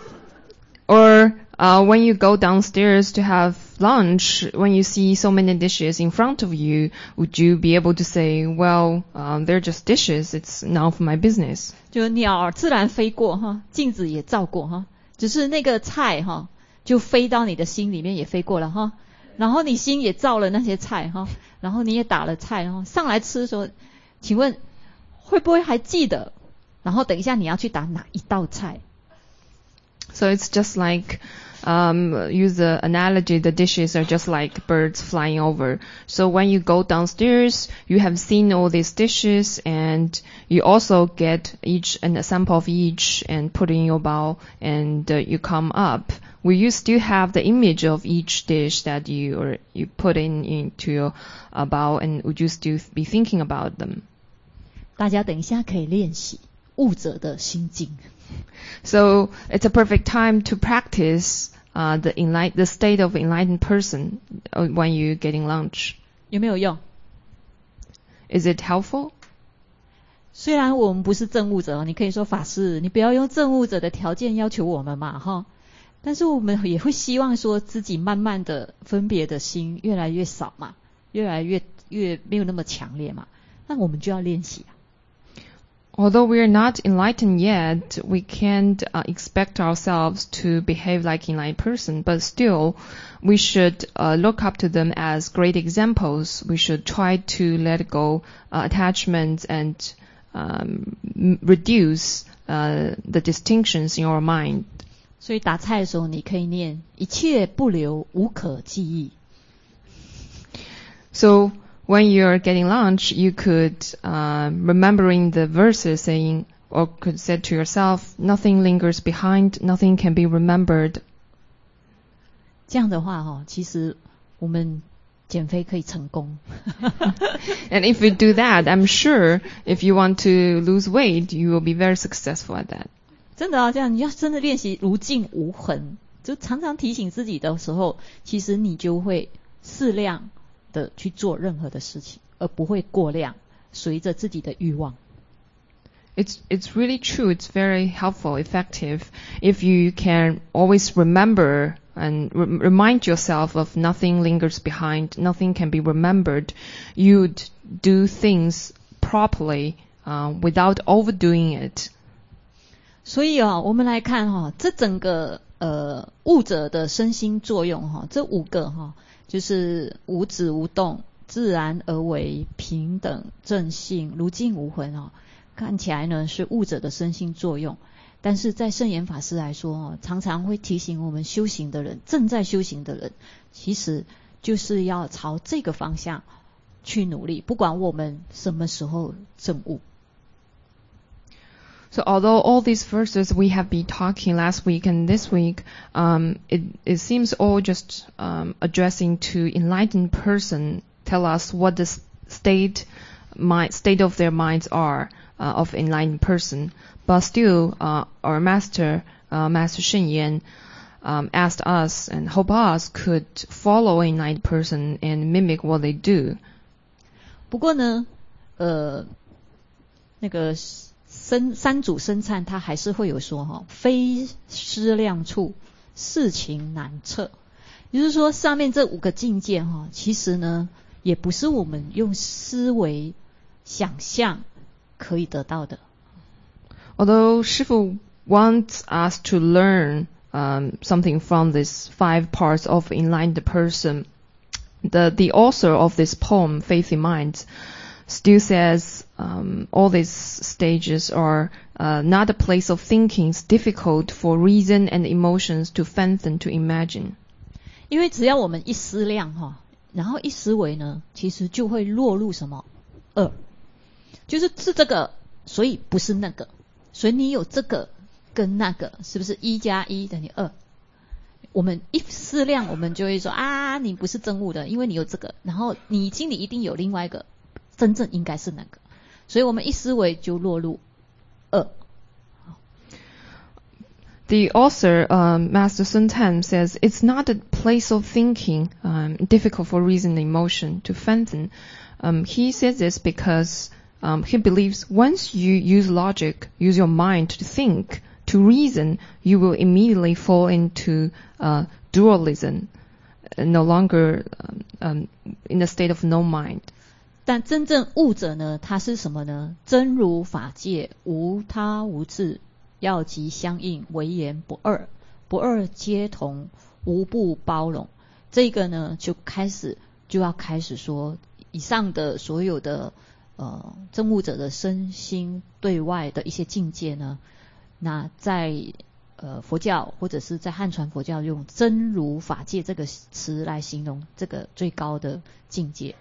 Or uh, when you go downstairs to have lunch, when you see so many dishes in front of you, would you be able to say, well, um, they're just dishes, it's none of my business? 就鸟自然飞过哈，镜子也照过哈，只是那个菜哈，就飞到你的心里面也飞过了哈，然后你心也照了那些菜哈，然后你也打了菜哈，上来吃的时候，请问会不会还记得？然后等一下你要去打哪一道菜？ So it's just like, um, use the analogy, the dishes are just like birds flying over. So when you go downstairs, you have seen all these dishes and you also get each, an a sample of each and put in your bowl and uh, you come up. Will you still have the image of each dish that you, or you put in into your uh, bowl and would you still be thinking about them? 大家等一下可以练习悟者的心境。 So it's a perfect time to practice uh, the enlight the state of enlightened person when you're getting lunch. 有没有用？ Is it helpful? 虽然我们不是证悟者，你可以说法师，你不要用证悟者的条件要求我们嘛，哈。但是我们也会希望说自己慢慢的分别的心越来越少嘛，越来越越没有那么强烈嘛，那我们就要练习啊。 Although we are not enlightened yet, we can't uh, expect ourselves to behave like an enlightened person, but still, we should uh, look up to them as great examples. We should try to let go uh, attachments and um, reduce uh, the distinctions in our mind. 所以打菜的时候，你可以念一切不留，无可记忆。 So when you're getting lunch, you could, uh, remembering the verses saying, or could say to yourself, nothing lingers behind, nothing can be remembered. 这样的话哈，其实我们减肥可以成功。 And if you do that, I'm sure if you want to lose weight, you will be very successful at that. 真的啊，这样你要真的练习如镜无痕，就常常提醒自己的时候，其实你就会适量的去做任何的事情，而不会过量，随着自己的欲望。 It's it's really true. It's very helpful, effective. If you can always remember and re- remind yourself of nothing lingers behind, nothing can be remembered, you'd do things properly uh, without overdoing it. 所以啊，我们来看哈，这整个呃悟者的身心作用哈，这五个哈。 就是无止无动，自然而为，平等正性，如镜无痕哦。看起来呢是悟者的身心作用，但是在圣严法师来说哦，常常会提醒我们修行的人，正在修行的人，其实就是要朝这个方向去努力，不管我们什么时候证悟。 So although all these verses we have been talking last week and this week, um, it, it seems all just um, addressing to enlightened person, tell us what the state, mind, state of their minds are uh, of enlightened person. But still, uh, our master, uh, Master Shen Yan, um, asked us and hope us could follow an enlightened person and mimic what they do. 不过呢，呃，那个。 三三祖生忏他还是会有说哈，非思量处，事情难测。也就是说，上面这五个境界哈，其实呢，也不是我们用思维想象可以得到的。 Although Shifu wants us to learn um, something from these five parts of enlightened person, the the author of this poem, Faith in Mind, still says um, all these stages are uh, not a place of thinking. It's difficult for reason and emotions to fathom, to imagine. 因为只要我们一思量哈，然后一思维呢，其实就会落入什么二，就是是这个，所以不是那个。所以你有这个跟那个，是不是一加一等于二？我们一思量，我们就会说啊，你不是真悟的，因为你有这个，然后你心里一定有另外一个，真正应该是那个。所以我们一思维就落入二。 The author, um, Master Sun Tan, says it's not a place of thinking, um, difficult for reason and emotion to fathom. Um, he says this because Um, he believes once you use logic, use your mind to think, to reason, you will immediately fall into uh, dualism, no longer um, um, in a state of no mind. 但真正悟者呢，他是什么呢？真如法界，无他无自，要即相应，唯言不二，不二皆同，无不包容。这个呢，就开始就要开始说，以上的所有的。呃，真悟者的身心对外的一些境界呢，那在呃佛教或者是在汉传佛教用真如法界这个词来形容这个最高的境界。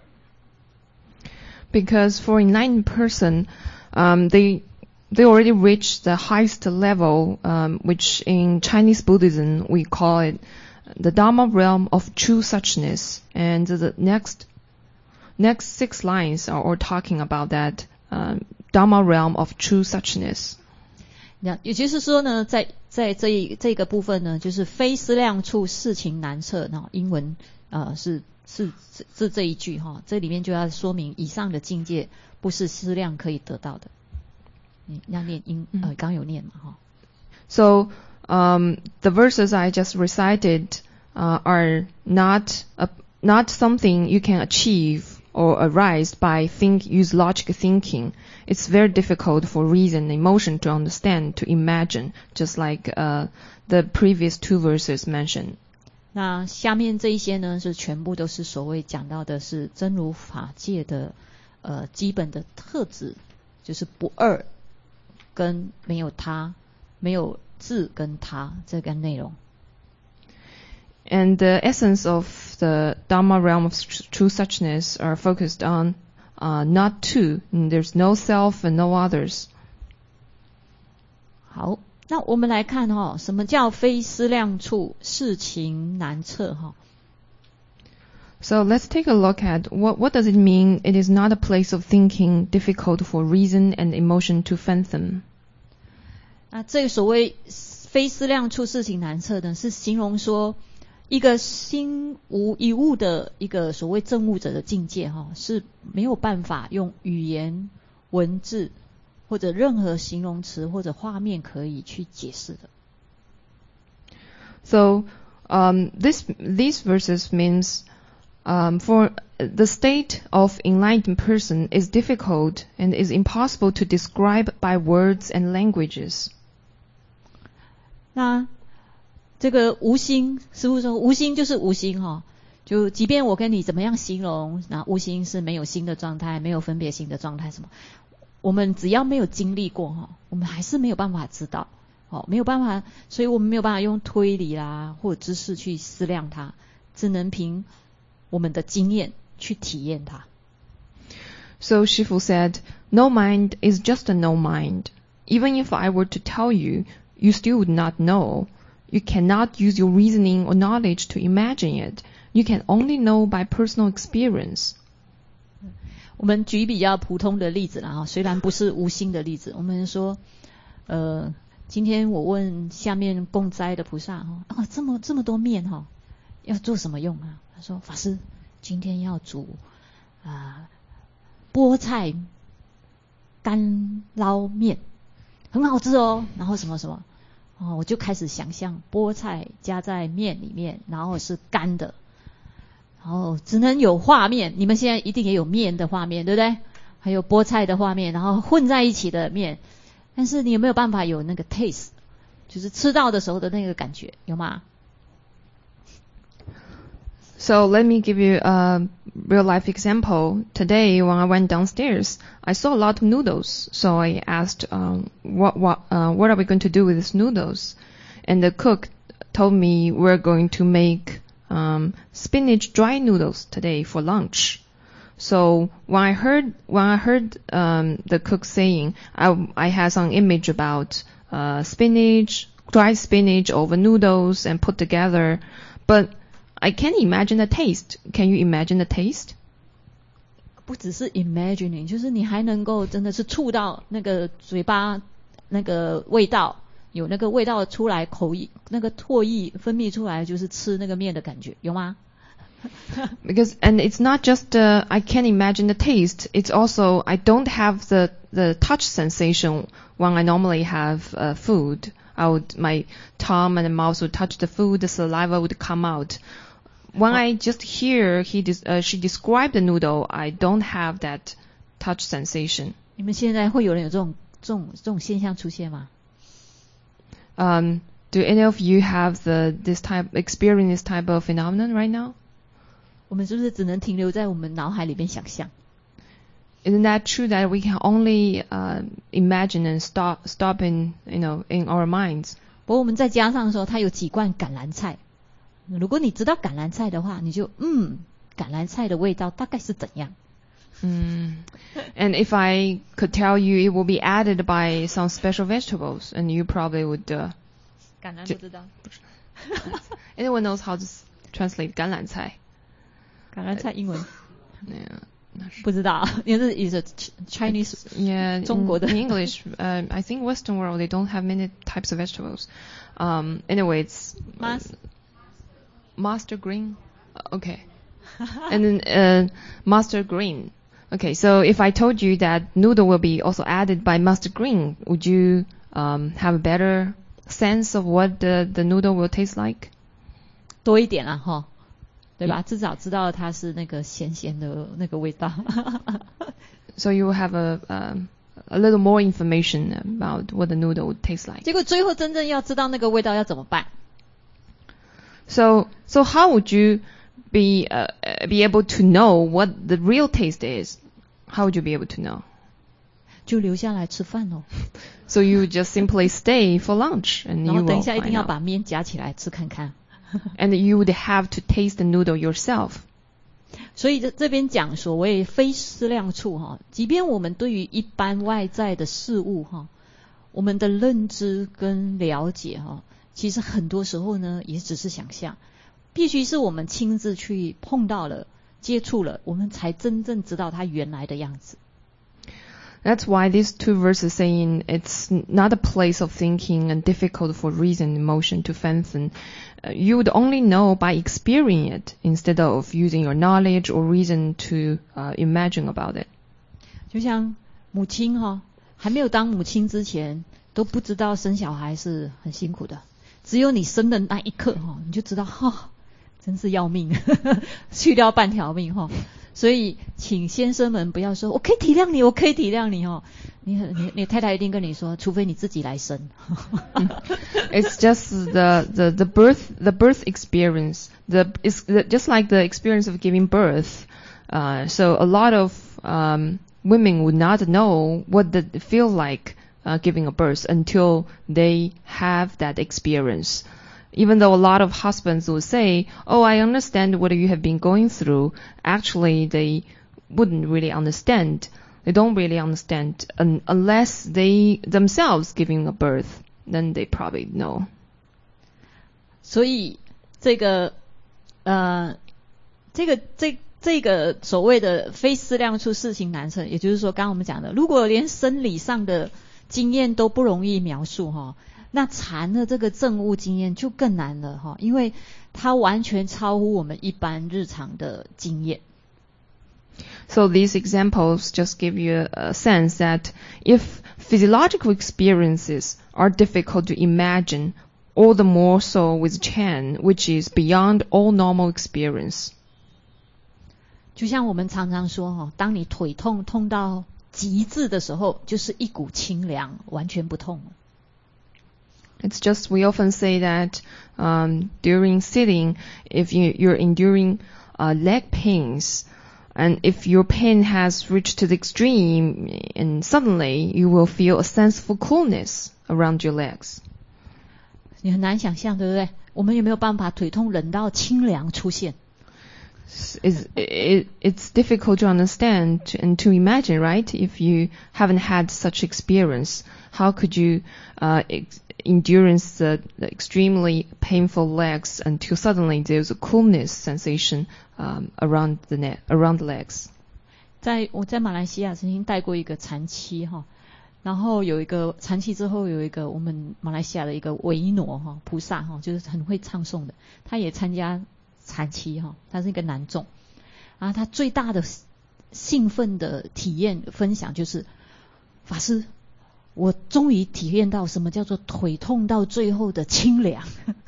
Because for enlightened person, um, they they already reached the highest level, um, which in Chinese Buddhism we call it the Dharma realm of true suchness, and the next. Next six lines are all talking about that um, Dharma realm of true suchness. 那也就是说呢，在在这一这个部分呢，就是非思量处事情难测。那英文呃是是是是这一句哈，这里面就要说明以上的境界不是思量可以得到的。你要念英呃刚有念嘛哈。 So um, the verses I just recited uh, are not a, not something you can achieve.Or arise by think, use logic thinking. It's very difficult for reason and emotion to understand, to imagine, just like uh, the previous two verses mentioned. 那下面这一些呢，是全部都是所谓讲到的是真如法界的呃基本的特质，就是不二跟没有他，没有自跟他这个内容。 And the essence of the Dharma realm of true suchness are focused on uh, not two. And there's no self and no others. 好，那我们来看哈、哦，什么叫非思量处，事情难测哈。 So let's take a look at what what does it mean? It is not a place of thinking, difficult for reason and emotion to fathom. 那这个所谓非思量处，事情难测呢，是形容说。一个心无一物的一个所谓证悟者的境界哈，是没有办法用语言、文字或者任何形容词或者画面可以去解释的。 So um, this these verses means um, for the state of enlightened person is difficult and is impossible to describe by words and languages. 那这个无心，师父说无心就是无心哈，就即便我跟你怎么样形容，那无心是没有心的状态，没有分别心的状态，什么，我们只要没有经历过哈，我们还是没有办法知道，哦，没有办法，所以我们没有办法用推理啦或者知识去思量它，只能凭我们的经验去体验它。 So Shifu said, no mind is just a no mind. Even if I were to tell you, you still would not know.You cannot use your reasoning or knowledge to imagine it. You can only know by personal experience. 我们举比较普通的例子啦，虽然不是无心的例子。我们说，呃，今天我问下面供斋的菩萨，哦，这么这么多面哈，要做什么用啊？他说，法师，今天要煮啊、呃、菠菜干捞面，很好吃哦。然后什么什么。哦，我就开始想象菠菜加在面里面，然后是干的，然后只能有画面。你们现在一定也有面的画面，对不对？ 还有菠菜的画面，然后混在一起的面，但是你有没有办法有那个 taste， 就是吃到的时候的那个感觉，有吗？ So let me give you a real life example. Today, when I went downstairs, I saw a lot of noodles. So I asked, um, what, what, uh, what are we going to do with these noodles? And the cook told me we're going to make um, spinach dry noodles today for lunch. So when I heard when I heard um, the cook saying, I, I had some image about uh, spinach, dry spinach over noodles and put together, but I can't imagine the taste. Can you imagine the taste? 不只是 imagining， 就是你还能够真的是触到那个嘴巴那个味道，有那个味道出来，口液那个唾液分泌出来，就是吃那个面的感觉，有吗？ Because and it's not just uh, I can't imagine the taste. It's also I don't have the the touch sensation when I normally have uh, food. I would my tongue and mouth would touch the food, the saliva would come out. When I just hear he des- uh, she described the noodle, I don't have that touch sensation. 你们现在会有人有这种这种这种现象出现吗？ Um, do any of you have the this type experience this type of phenomenon right now? 我们是不是只能停留在我们脑海里边想象？ Isn't that true that we can only uh, imagine and stop stop in you know in our minds? 不过我们再加上说，它有几罐橄榄菜。如果你知道橄榄菜的话，你就嗯，橄榄菜的味道大概是怎样？ Mm. And if I could tell you it will be added by some special vegetables, and you probably would. Uh, 橄榄不知道。 anyone knows how to translate 橄榄菜？ 橄榄菜英文 Yeah. 不知道，因为是 is a Chinese yeah 中国的 in, in English uh, I think Western world they don't have many types of vegetables. Um, anyway, it's Mas- mustard green. Okay. And then uh, mustard green. Okay, so if I told you that noodle will be also added by mustard green, would you um, have a better sense of what the, the noodle will taste like? 多一点啦，哈，对吧？至少知道它是那个咸咸的那个味道。 So you will have a um, a little more information about what the noodle would taste like. 结果最后真正要知道那个味道要怎么办？ So so how would you be uh, be able to know what the real taste is? How would you be able to know? 就留下来吃饭哦。 So you just simply stay for lunch, and 然 you 后等一 will 下一定 find 要 out. 把面夹起来吃看看。 And you would have to taste the noodle yourself. 所以这这边讲所谓非思量处哈，即便我们对于一般外在的事物哈，我们的认知跟了解哈，其实很多时候呢也只是想象，必须是我们亲自去碰到了、接触了，我们才真正知道它原来的样子。 That's why these two verses saying it's not a place of thinking and difficult for reason and emotion to fathom. Uh, you would only know by experiencing it instead of using your knowledge or reason to uh, imagine about it. 就像母亲哈，还没有当母亲之前，都不知道生小孩是很辛苦的。只有你生的那一刻哈，你就知道哈，真是要命，去掉半条命哈。所以，请先生们不要说，我可以体谅你，我可以体谅你哦。你你你太太一定跟你说，除非你自己来生。 It's just the, the, the birth the birth experience. The it's the, just like the experience of giving birth. Uh, so a lot of um, women would not know what it feels like uh, giving a birth until they have that experience. Even though a lot of husbands will say, oh, I understand what you have been going through, actually they wouldn't really understand. They don't really understand un- unless they themselves giving a birth, then they probably know. 所以这个呃，这个这这个所谓的非思量处事情难成，也就是说，刚刚我们讲的，如果连生理上的经验都不容易描述哈。那禅的这个证悟经验就更难了哈，因为它完全超乎我们一般日常的经验。 So these examples just give you a sense that if physiological experiences are difficult to imagine, all the more so with Chan, which is beyond all normal experience. 就像我们常常说哈，当你腿痛痛到极致的时候，就是一股清凉，完全不痛。 It's just we often say that um, during sitting, if you, you're enduring uh, leg pains, and if your pain has reached to the extreme, and suddenly you will feel a sense of coolness around your legs. 你很难想象，对不对？我们有没有办法腿痛冷到清凉出现？ It's, it, it's difficult to understand and to imagine, right? If you haven't had such experience, how could you uh, ex- endurance the, the extremely painful legs until suddenly there's a coolness sensation um, around the neck, around the legs? 在我在马来西亚曾经带过一个残妻哈，然后有一个残妻之后有一个我们马来西亚的一个维诺哈菩萨哈，就是很会唱诵的，他也参加残期哈，他是一个男众啊，他最大的兴奋的体验分享就是法师，我终于体验到什么叫做腿痛到最后的清凉。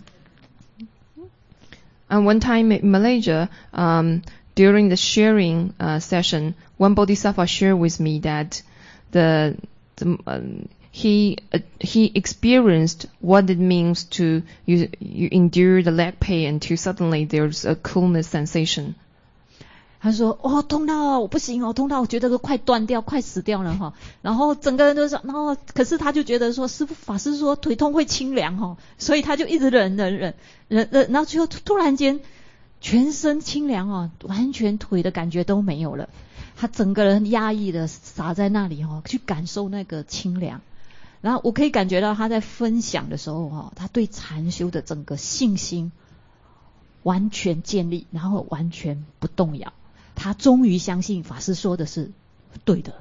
And one time in Malaysia, um, during the sharing uh, session, one Bodhisattva shared with me that the, the um, he uh, he experienced what it means to you you endure the leg pain until suddenly there's a coolness sensation. 他说哦痛到我不行哦，痛到我觉得都快断掉快死掉了哈，然后整个人都说，然后可是他就觉得说师父法师说腿痛会清凉哈，所以他就一直忍忍忍忍忍，然后最后突然间全身清凉哦，完全腿的感觉都没有了，他整个人压抑的撒在那里哈，去感受那个清凉。然后我可以感觉到他在分享的时候哈，他对禅修的整个信心完全建立，然后完全不动摇。他终于相信法师说的是对的。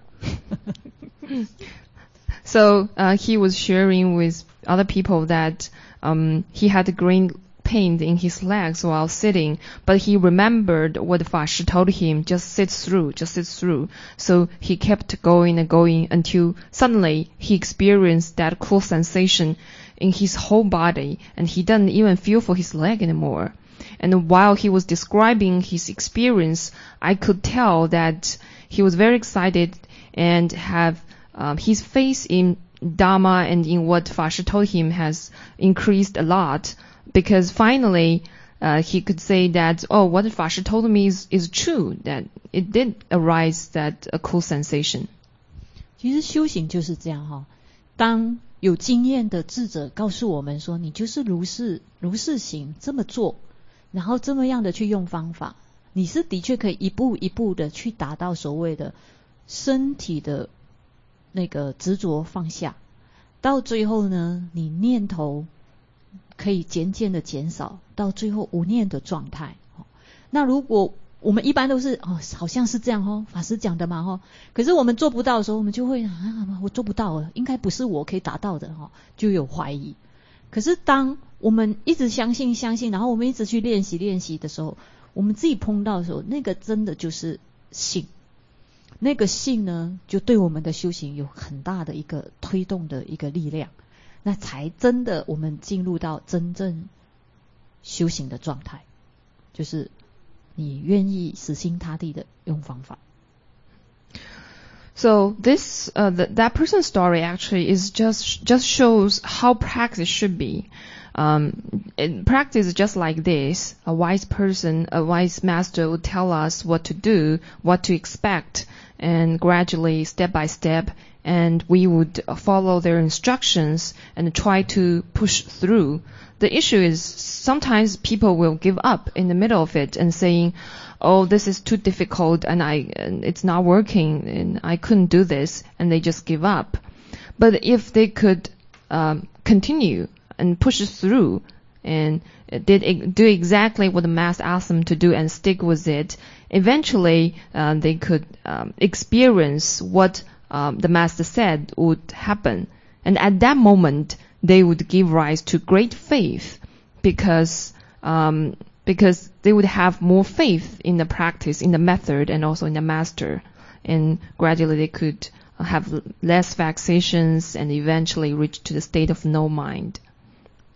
So uh, he was sharing with other people that um, he had a great pain in his legs while sitting, but he remembered what Fa Shi told him, just sit through, just sit through. So he kept going and going until suddenly he experienced that cool sensation in his whole body, and he didn't even feel for his leg anymore. And while he was describing his experience, I could tell that he was very excited and have um, his faith in Dharma and in what Fa Shi told him has increased a lot, because finally uh, he could say that, oh, what Fa Shi told me is, is true, that it did arise that a cool sensation. 其实修行就是这样哈，当有经验的智者告诉我们说，你就是如是如是行，这么做，然后这么样的去用方法，你是的确可以一步一步的去达到所谓的身体的那个执着放下，到最后呢，你念头可以渐渐的减少，到最后无念的状态。那如果我们一般都是哦，好像是这样哦，法师讲的嘛哦，可是我们做不到的时候，我们就会啊，我做不到了，应该不是我可以达到的哈，就有怀疑。可是当我们一直相信相信，然后我们一直去练习练习的时候，我们自己碰到的时候，那个真的就是信，那个信呢，就对我们的修行有很大的一个推动的一个力量，那才真的我们进入到真正修行的状态，就是你愿意死心塌地的用方法。 So this uh, the, that person's story actually is just just shows how practice should be. Um, in practice just like this, a wise person, a wise master would tell us what to do, what to expect, and gradually, step by step, and we would follow their instructions and try to push through. The issue is sometimes people will give up in the middle of it and saying, oh, this is too difficult and I, and it's not working and I couldn't do this, and they just give up. But if they could um, continue and push through and did do exactly what the master asked them to do and stick with it, eventually uh, they could um, experience what um, the master said would happen. And at that moment, they would give rise to great faith because um, because they would have more faith in the practice, in the method, and also in the master. And gradually they could have less vexations and eventually reach to the state of no mind.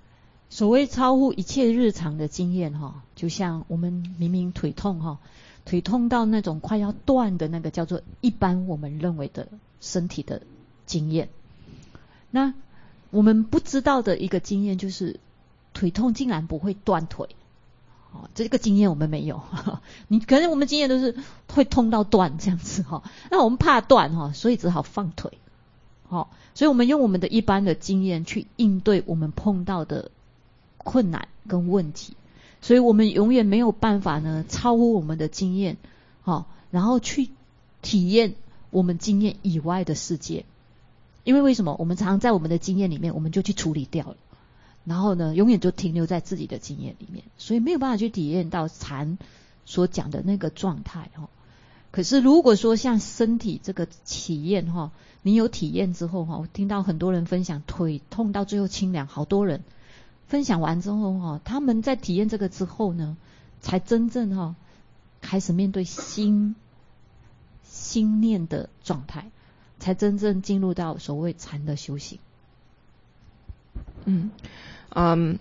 所谓超乎一切日常的经验哈，就像我们明明腿痛哈，腿痛到那种快要断的那个叫做一般我们认为的身体的经验。那我们不知道的一个经验就是腿痛竟然不会断腿，哦，这个经验我们没有。你可能我们经验都是会痛到断这样子哈，那我们怕断哈，所以只好放腿。好，所以我们用我们的一般的经验去应对我们碰到的困难跟问题，所以我们永远没有办法呢超乎我们的经验，好，然后去体验我们经验以外的世界。因为为什么？我们常常在我们的经验里面，我们就去处理掉了，然后呢，永远就停留在自己的经验里面，所以没有办法去体验到禅所讲的那个状态哈。可是如果说像身体这个体验哈，你有体验之后哈，我听到很多人分享腿痛到最后清凉，好多人分享完之后哈，他们在体验这个之后呢，才真正哈开始面对心心念的状态，才真正进入到所谓禅的修行。 嗯，um.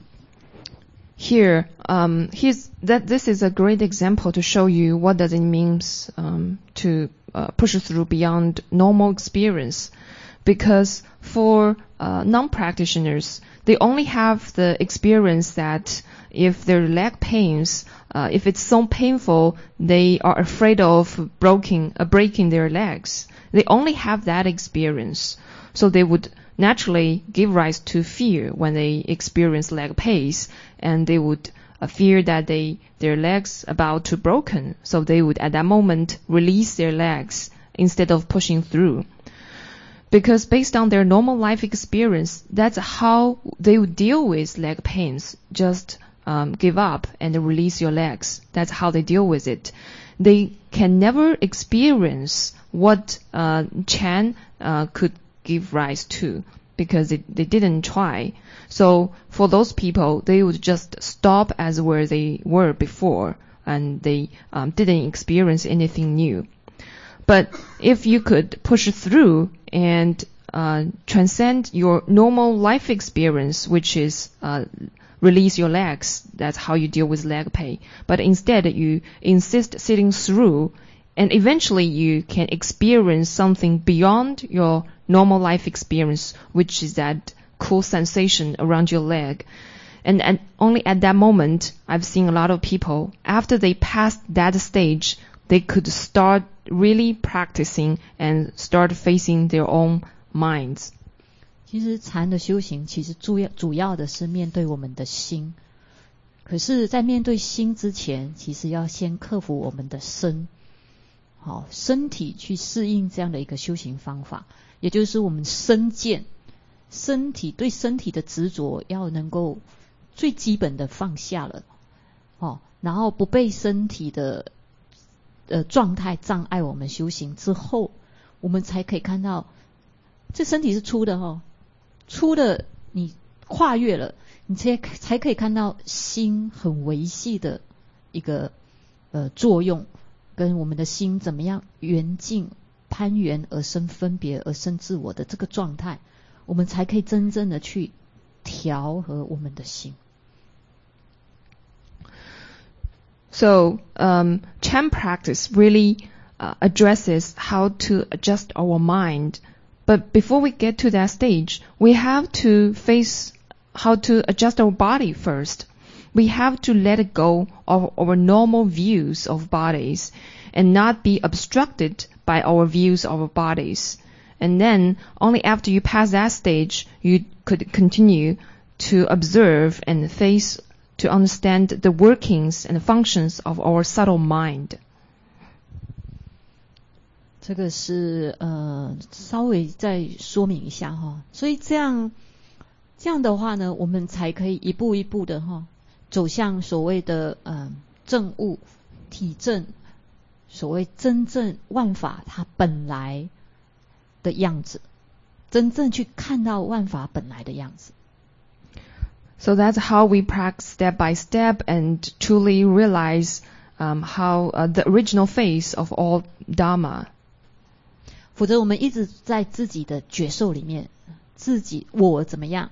Here, um, here's that. This is a great example to show you what does it means um, to uh, push through beyond normal experience. Because for uh, non-practitioners, they only have the experience that if their leg pains, uh, if it's so painful, they are afraid of breaking, uh, breaking their legs. They only have that experience, so they would naturally give rise to fear when they experience leg pains, and they would uh, fear that they their legs about to broken, so they would at that moment release their legs instead of pushing through. Because based on their normal life experience, that's how they would deal with leg pains. Just um, give up and release your legs. That's how they deal with it. They can never experience what uh, Chan uh, could give rise to, because they, they didn't try. So for those people, they would just stop as where they were before, and they um, didn't experience anything new. But if you could push through and uh, transcend your normal life experience, which is uh, release your legs, that's how you deal with leg pain. But instead you insist sitting through, and eventually you can experience something beyond your normal life experience, which is that cool sensation around your leg. And, and only at that moment, I've seen a lot of people, after they passed that stage, they could start really practicing and start facing their own minds. 其实禅的修行其实主要主要的是面对我们的心，可是在面对心之前，其实要先克服我们的身，好，身体去适应这样的一个修行方法，也就是我们身见，身体对身体的执着要能够最基本的放下了，哦，然后不被身体的呃状态障碍我们修行之后，我们才可以看到这身体是粗的哦，粗的你跨越了，你才才可以看到心很维系的一个呃作用，跟我们的心怎么样缘尽攀缘而生分别而生自我的这个状态，我们才可以真正的去调和我们的心。 So, um, Chan practice really uh, addresses how to adjust our mind. But before we get to that stage, we have to face how to adjust our body first. We have to let go of our normal views of bodies and not be obstructed by our views of our bodies. And then, only after you pass that stage, you could continue to observe and face to understand the workings and functions of our subtle mind. 这个是呃稍微再说明一下哈，所以这样这样的话呢，我们才可以一步一步的哈走向所谓的呃正悟体证，所谓真正万法它本来的样子，真正去看到万法本来的样子。 So that's how we practice step by step and truly realize um, how uh, the original face of all Dharma. 否则我们一直在自己的觉受里面，自己我怎么样，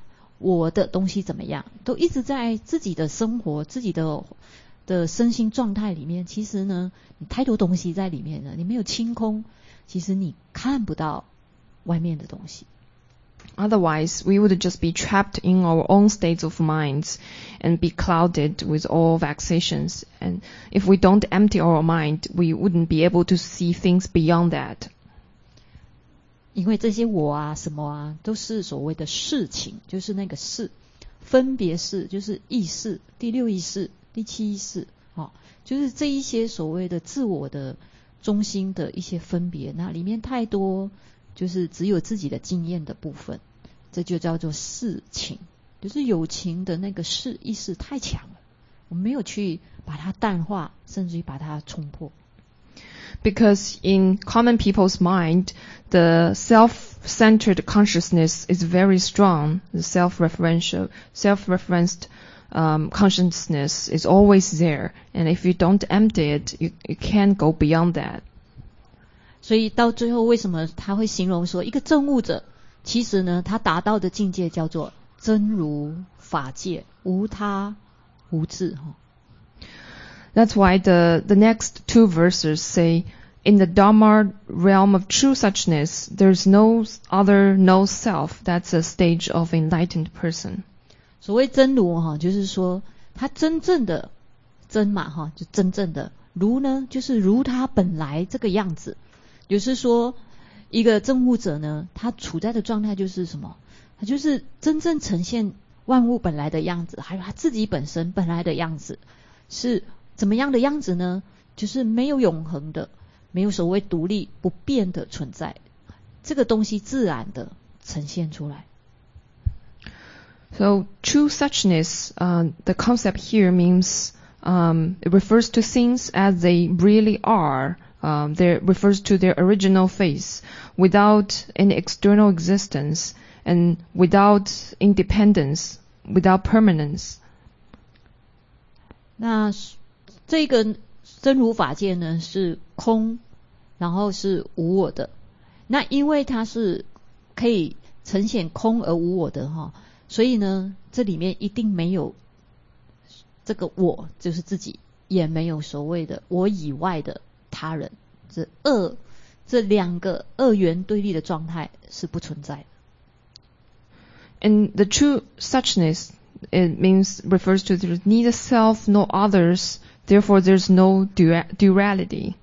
我的东西怎么样，都一直在自己的生活自己的的身心状态里面，其实呢你太多东西在里面了，你没有清空，其实你看不到外面的东西。 Otherwise, we would just be trapped in our own states of minds and be clouded with all vexations. And if we don't empty our mind, we wouldn't be able to see things beyond that. 因为这些我啊什么啊都是所谓的事情，就是那个事，分别识就是意识，第六意识、第七意识，哦，就是这一些所谓的自我的中心的一些分别，那里面太多就是只有自己的经验的部分，这就叫做事情，就是有情的那个事意识太强了，我们没有去把它淡化，甚至于把它冲破。 Because in common people's mind, the self-centered consciousness is very strong. The self-referential, self-referenced um, consciousness is always there. And if you don't empty it, you, you can't go beyond that. 所以到最后为什么他会形容说一个证悟者，其实呢他达到的境界叫做真如法界，无他无自。 That's why the, the next two verses say, in the Dharma realm of true suchness, there's no other, no self. That's a stage of enlightened person. 所谓真如哈，就是说他真正的真嘛哈，就真正的如呢，就是如他本来这个样子。就是说一个证悟者呢，他处在的状态就是什么？他就是真正呈现万物本来的样子，还有他自己本身本来的样子，是怎么样的样子呢？就是没有永恒的，没有所谓独立不变的存在，这个东西自然的呈现出来。 So true suchness, uh, the concept here means um, it refers to things as they really are. Um, it refers to their original face, without any external existence and without independence, without permanence. 那这个真如法界呢是空，然后是无我的。那因为它是可以呈现空而无我的哈，所以呢这里面一定没有这个我，就是自己，也没有所谓的我以外的他人。这二这两个二元对立的状态是不存在的。 And the true suchness, it means refers to there's neither self nor others. Therefore, there's no duality.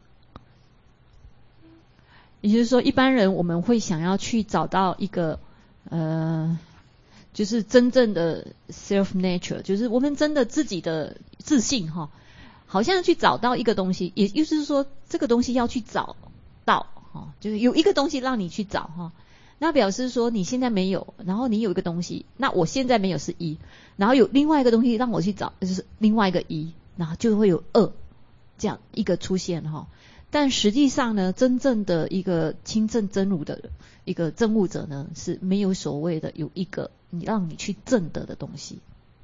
也就是说，一般人我们会想要去找到一个呃，就是真正的 self nature， 就是我们真的自己的自信哈，好像去找到一个东西，也就是说，这个东西要去找到哈，就是有一个东西让你去找哈。那表示说你现在没有，然后你有一个东西，那我现在没有是一，然后有另外一个东西让我去找，就是另外一个一。然后就会有二这样一个出现哈，但实际上呢，真正的一个清正真如的一个证悟者呢，是没有所谓的有一个你让你去证得的东西。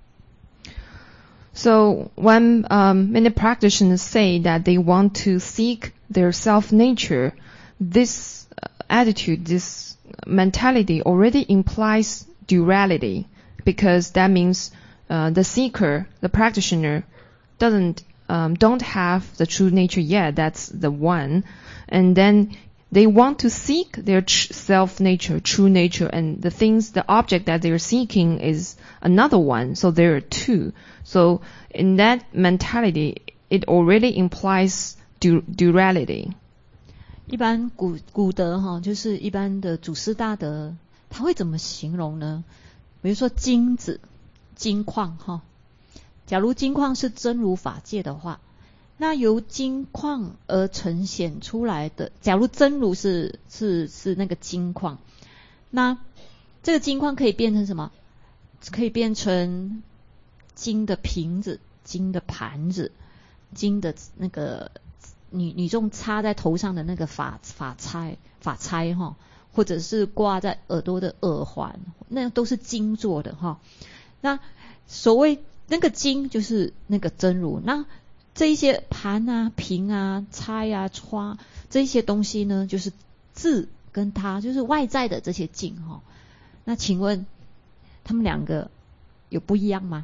So when um, many practitioners say that they want to seek their self-nature, this attitude, this mentality already implies duality, because that means uh, the seeker, the practitioner, doesn't um, don't have the true nature yet. That's the one, and then they want to seek their tr- self nature, true nature, and the things, the object that they're seeking is another one. So there are two. So in that mentality, it already implies du- duality. 一般古古德哈，就是一般的祖师大德，他会怎么形容呢？比如说金子、金矿哈。假如金矿是真如法界的话，那由金矿而呈现出来的，假如真如是是是那个金矿，那这个金矿可以变成什么？可以变成金的瓶子、金的盘子、金的那个女女众插在头上的那个发发钗发钗哈，或者是挂在耳朵的耳环，那都是金做的哈。那所谓那个金就是那个真如，那这一些盘啊、瓶啊、钗啊、花这一些东西呢，就是自跟他，就是外在的这些境哈。那请问他们两个有不一样吗？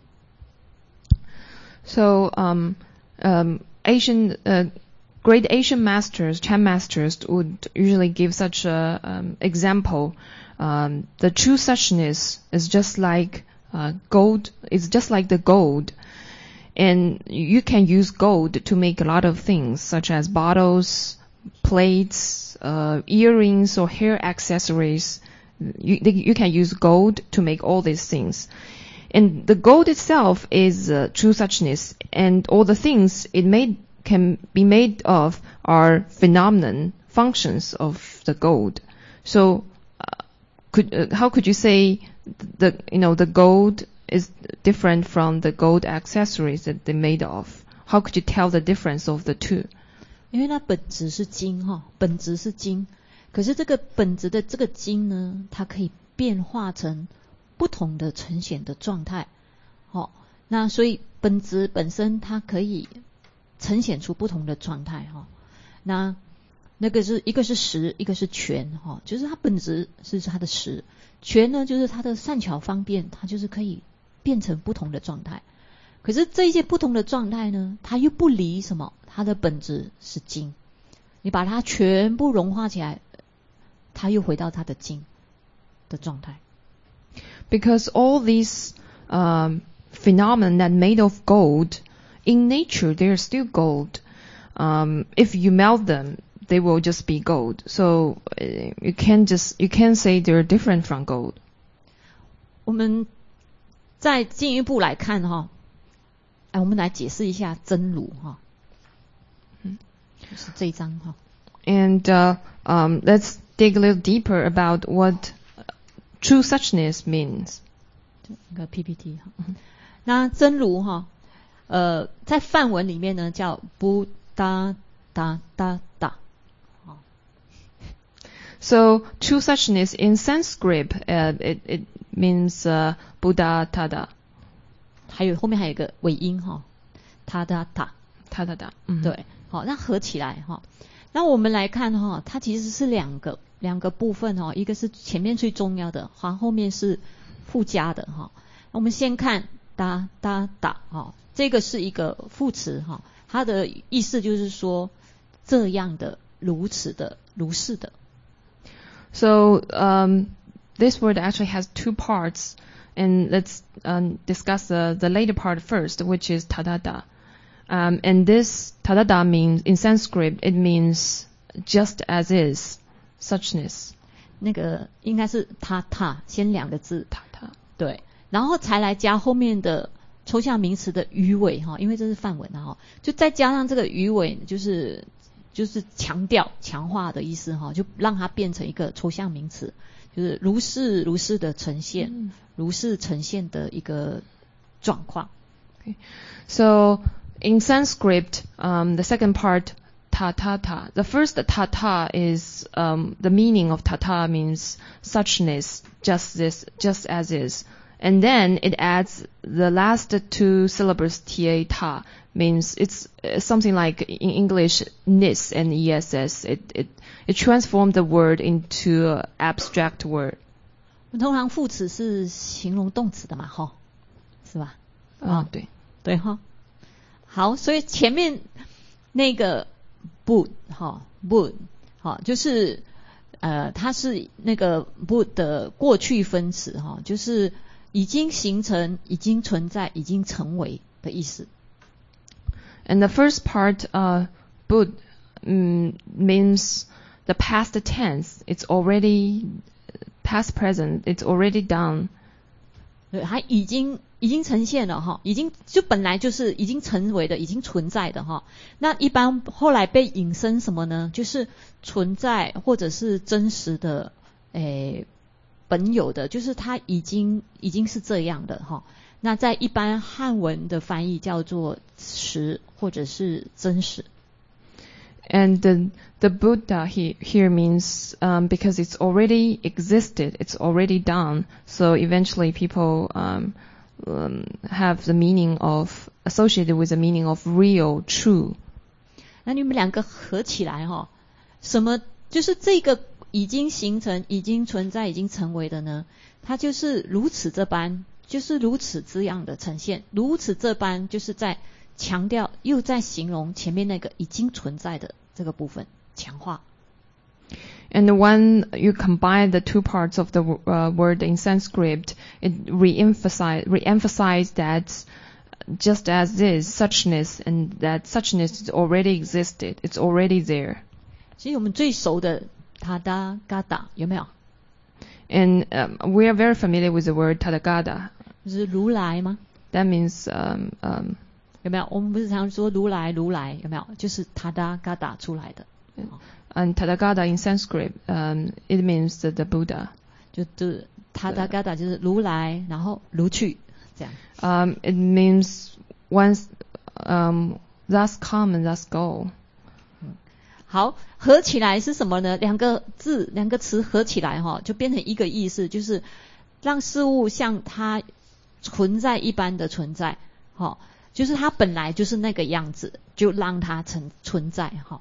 So, um, um, Asian, uh, great Asian masters, Chan masters would usually give such a um, example. Um, the true suchness is just like uh, gold. It's just like the gold, and you can use gold to make a lot of things, such as bottles, plates, uh, earrings, or hair accessories. You, you can use gold to make all these things. And the gold itself is uh, true suchness, and all the things it made can be made of are phenomenon functions of the gold. So, uh, could uh, how could you say the you know the gold is different from the gold accessories that they're made of? How could you tell the difference of the two? 因为它本质是金哈，本质是金，可是这个本质的这个金呢，它可以变化成不同的呈现的状态，哦，那所以本质本身它可以呈现出不同的状态哈。那那个是一个是实，一个是全哈，就是它本质是它的实，全呢就是它的善巧方便，它就是可以变成不同的状态。可是这一些不同的状态呢，它又不离什么？它的本质是金，你把它全部融化起来，它又回到它的金的状态。 Because all these um, phenomena that made of gold, in nature they are still gold. Um, if you melt them, they will just be gold. So uh, you can't just you can't say they're different from gold. 我们再进一步来看哈，哎，我们来解释一下真如哈，嗯，就是这一章哈。 And uh, um, let's dig a little deeper about what true suchness means. 一个 P P T 哈，那真如哈，呃，在梵文里面呢叫 Buddha da da da。 So true suchness in Sanskrit, uh, it it means uh, Buddha tada. 还有后面还有一个尾音哈 ，tada ta tada ta。 对，好，那合起来哈。那我们来看哈，它其实是两个两个部分哈，一个是前面最重要的，哈，后面是附加的哈。我们先看哒哒哒哈，这个是一个副词哈，它的意思就是说这样的、如此的、如是的。 So um, this word actually has two parts, and let's um, discuss the, the later part first, which is tadada. Um, and this tadada means, in Sanskrit, it means just as is, suchness. 那个应该是他他，先两个字， 他他， 对，然后才来加后面的抽象名词的余尾哈，因为这是梵文哈，就再加上这个余尾，就是就是强调、强化的意思哈，就让它变成一个抽象名词，就是如是如是的呈现，嗯、如是呈现的一个状况。 Okay. So in Sanskrit, um, the second part, ta ta ta. The first ta ta is um, the meaning of ta ta means suchness, just this, just as is. And then it adds the last two syllables ta ta means it's something like in English nis and ess. It it it transformed the word into an abstract word. 通常副词是形容动词的嘛，哈，是吧？ 啊，对对哈。好，所以前面那个 Bud 哈 Bud 好，就是呃，它是那个 Bud 的过去分词哈，就是已经形成、已经存在、已经成为的意思。 And the first part, uh, Bud, um, means the past tense. It's already past present. It's already done. 对，它已经已经呈现了哈，已经就本来就是已经成为的，已经存在的哈。那一般后来被引申什么呢？就是存在或者是真实的，诶。本有的，就是它已经已经是这样的哈。那在一般汉文的翻译叫做实或者是真实。 And the the Buddha he, here means um, because it's already existed, it's already done. So eventually people um, um, have the meaning of associated with the meaning of real, true. 那你们两个合起来哈，什么就是这个已经形成、已经存在、已经成为的呢？ 它就是如此这般，就是如此这样的呈现，如此这般就是在强调又在形容前面那个已经存在的这个部分，强化。 And when you combine the two parts of the uh, word in Sanskrit, it re-emphasize, re-emphasize that just as is suchness, and that suchness already existed, it's already there. 所以我们最熟的 Tathagata 有没有？ And um, we are very familiar with the word Tathagata. 就是如来吗？ That means um, um, 有没有？我们不是常说如来如来有没有？就是 Tathagata 出来的。 And Tathagata in Sanskrit, um, it means the, the Buddha. 就就 Tathagata 就是如来，然后如去这样。 Um, it means once, um, thus come and thus go. 好，合起来是什么呢？两个字、两个词合起来哈，就变成一个意思，就是让事物像它存在一般的存在，哈，就是它本来就是那个样子，就让它存存在哈。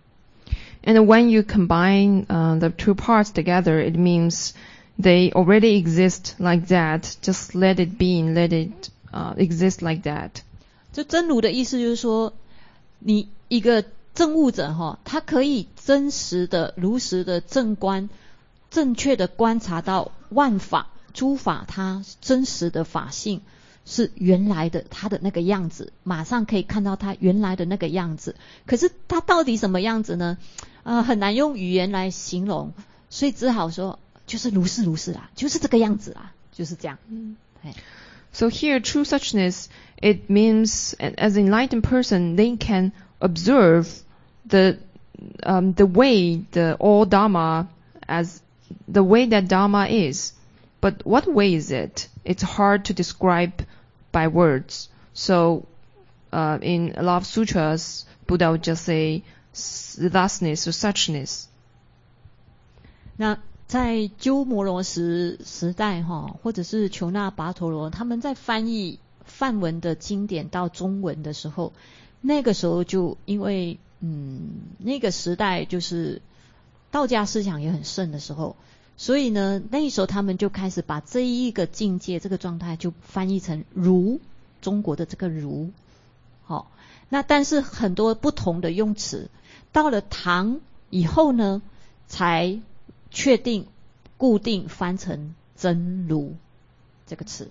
And when you combine uh, the two parts together, it means they already exist like that. Just let it be and let it uh, exist like that. 就真如的意思就是说，你一个证悟者哈，他可以真实的、如实的正观、正确的观察到万法、诸法它真实的法性是原来的它的那个样子，马上可以看到它原来的那个样子。可是它到底什么样子呢？呃，很难用语言来形容，所以只好说就是如是如是啦，就是这个样子啦，就是这样。嗯， So here, true suchness, it means as an enlightened person, they can observe the um, the way the all Dharma as the way that Dharma is. But what way is it? It's hard to describe by words. So uh, in a lot of sutras, Buddha would just say thusness or suchness. 那在鸠摩罗什时代哈，或者是求那跋陀罗，他们在翻译梵文的经典到中文的时候，那个时候就因为嗯那个时代就是道家思想也很盛的时候，所以呢那时候他们就开始把这一个境界这个状态就翻译成如，中国的这个如。好，那但是很多不同的用词，到了唐以后呢才确定固定翻成真如这个词。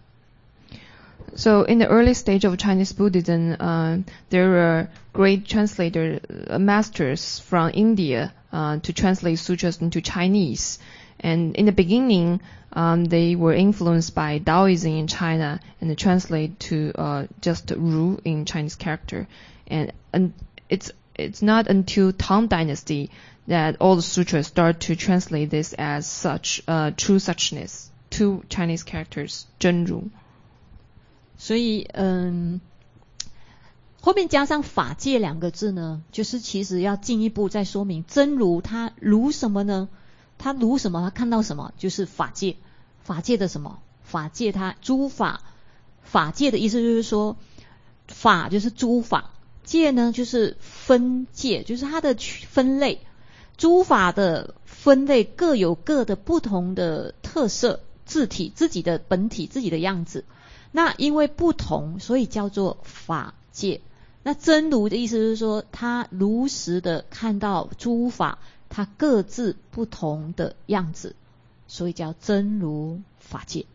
So in the early stage of Chinese Buddhism, uh, there were great translator uh, masters from India uh, to translate sutras into Chinese. And in the beginning, um, they were influenced by Taoism in China and they translate to uh, just Ru in Chinese character. And, and it's it's not until Tang Dynasty that all the sutras start to translate this as such, uh, true suchness, two Chinese characters, 真如。 所以嗯，后面加上法界两个字呢，就是其实要进一步再说明真如它如什么呢？它如什么？它看到什么？就是法界。法界的什么？法界它诸法。法界的意思就是说，法就是诸法，界呢就是分界，就是它的分类。诸法的分类各有各的不同的特色、自体、自己的本体、自己的样子。那因为不同，所以叫做法界。那真如的意思是说，他如实的看到诸法，它各自不同的样子，所以叫真如法界。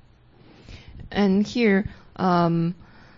And here, um,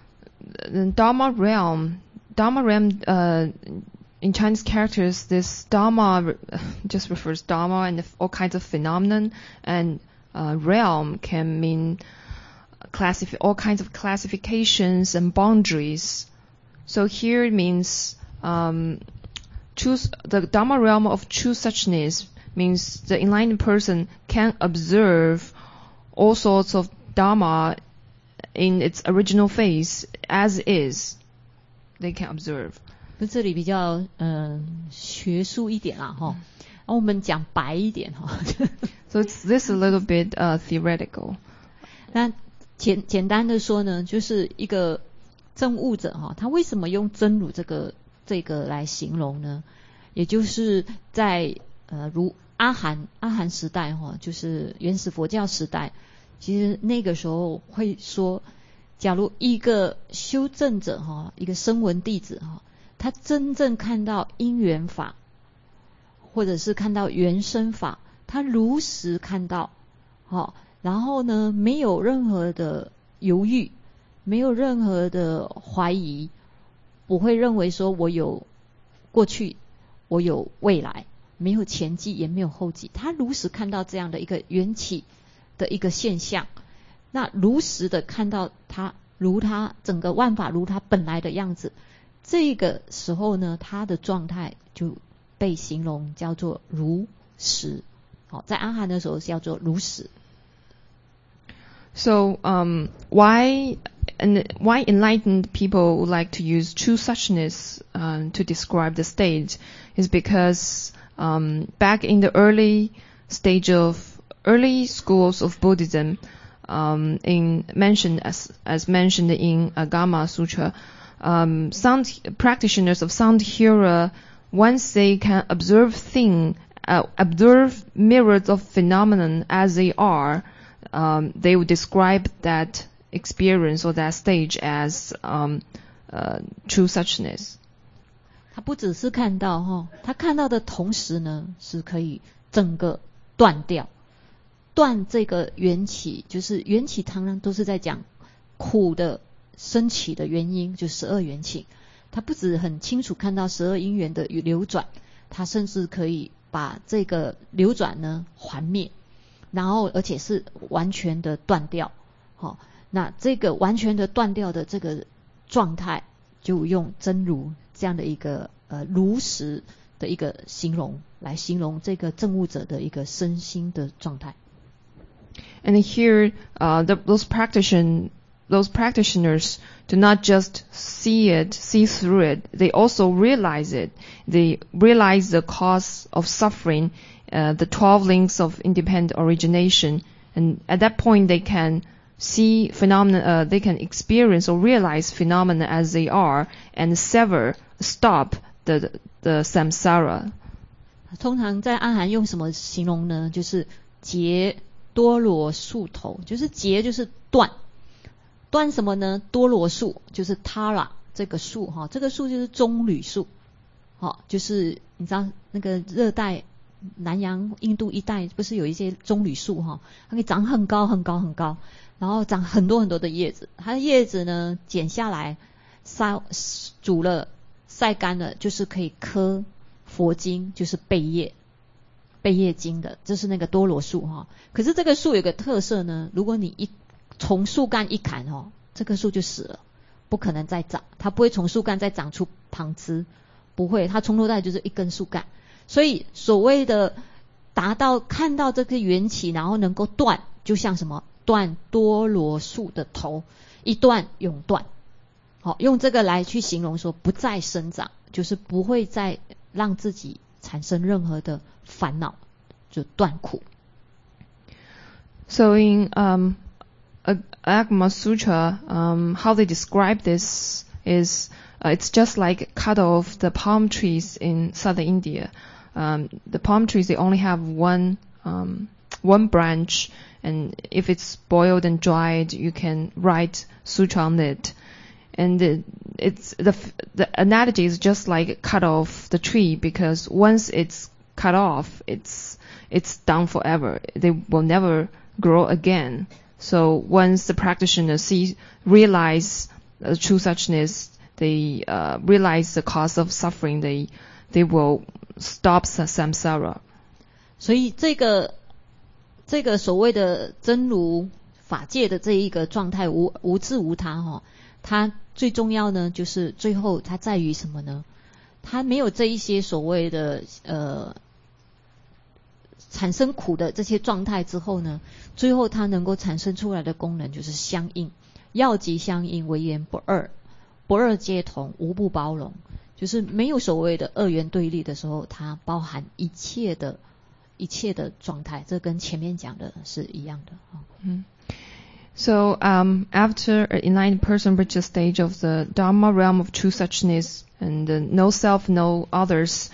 the Dharma realm, Dharma realm, uh, in Chinese characters, this Dharma just refers Dharma and all kinds of phenomenon, and uh, realm can mean classif- all kinds of classifications and boundaries. So here it means um, choose the Dharma realm of true suchness means the enlightened person can observe all sorts of Dharma in its original phase as is. They can observe. 这里比较嗯学术一点啦哈，我们讲白一点哈。 So it's this a little bit uh, theoretical. 那简简单的说呢，就是一个证悟者哈，他为什么用真如这个这个来形容呢？也就是在呃如阿含阿含时代哈，就是原始佛教时代， 其实那个时候会说，假如一个修正者哈，一个声闻弟子哈，他真正看到因缘法，或者是看到缘生法，他如实看到，好，然后呢，没有任何的犹豫，没有任何的怀疑，不会认为说我有过去，我有未来，没有前际也没有后际，他如实看到这样的一个缘起的一个现象，那如实的看到他如他整个万法如他本来的样子，这个时候呢，他的状态就被形容叫做如实。好，在阿含的时候叫做如实。 So, um, why and why enlightened people would like to use true suchness um, to describe the state is because um, back in the early stage of early schools of Buddhism, um, in mentioned as as mentioned in Agama Sutra, um, sound practitioners of sound hearer, once they can observe thing, uh, observe mirrors of phenomenon as they are. Um, they would describe that experience or that stage as um, uh, true suchness. 他不只是看到哈，他看到的同时呢，是可以整个断掉，断这个缘起，就是缘起常常都是在讲苦的升起的原因，就十二缘起。他不只很清楚看到十二因缘的流转，他甚至可以把这个流转呢还灭。然后而且是完全的断掉，好，那这个完全的断掉的这个状态，就用真如这样的一个呃如实的一个形容来形容这个证悟者的一个身心的状态。 And here, uh, the, those practition, those practitioners do not just see it, see through it. They also realize it. They realize the cause of suffering. Uh, the twelve links of independent origination, and at that point they can see phenomena, uh, they can experience or realize phenomena as they are, and sever, stop the the samsara. 通常在阿含用什么形容呢？就是结多罗树头，就是结就是断，断什么呢？多罗树就是 Tara 这个树哈，这个树就是棕榈树，好，就是你知道那个热带。南洋印度一带不是有一些棕榈树哈，它可以长很高很高很高，然后长很多很多的叶子。它的叶子呢剪下来烧煮了晒干了，就是可以刻佛经，就是贝叶贝叶经的，这是那个多罗树哈。可是这个树有个特色呢，如果你一从树干一砍哦，这棵树就死了，不可能再长，它不会从树干再长出旁枝，不会，它从头到尾就是一根树干。所以所谓的达到看到这个缘起，然后能够断，就像什么断多罗树的头，一断永断。好，用这个来去形容说不再生长，就是不会再让自己产生任何的烦恼，就断苦。 So in um, Agama Sutra, um, how they describe this is uh, it's just like cut off the palm trees in southern India. Um, the palm trees, they only have one, um, one branch, and if it's boiled and dried, you can write sutra on it. And it, it's, the, the analogy is just like cut off the tree, because once it's cut off, it's, it's done forever. They will never grow again. So once the practitioner sees, realize uh, true suchness, they, uh, realize the cause of suffering, they, they will stop samsara. 所以这个这个所谓的真如法界的这一个状态无无自无他哈，它最重要呢就是最后它在于什么呢？它没有这一些所谓的呃产生苦的这些状态之后呢，最后它能够产生出来的功能就是相应，要即相应，唯言不二，不二皆同，无不包容。就是没有所谓的二元对立的时候，它包含一切的一切的状态，这跟前面讲的是一样的。 嗯 So um, after an enlightened person reaches the stage of the Dharma realm of true suchness and uh, no self, no others,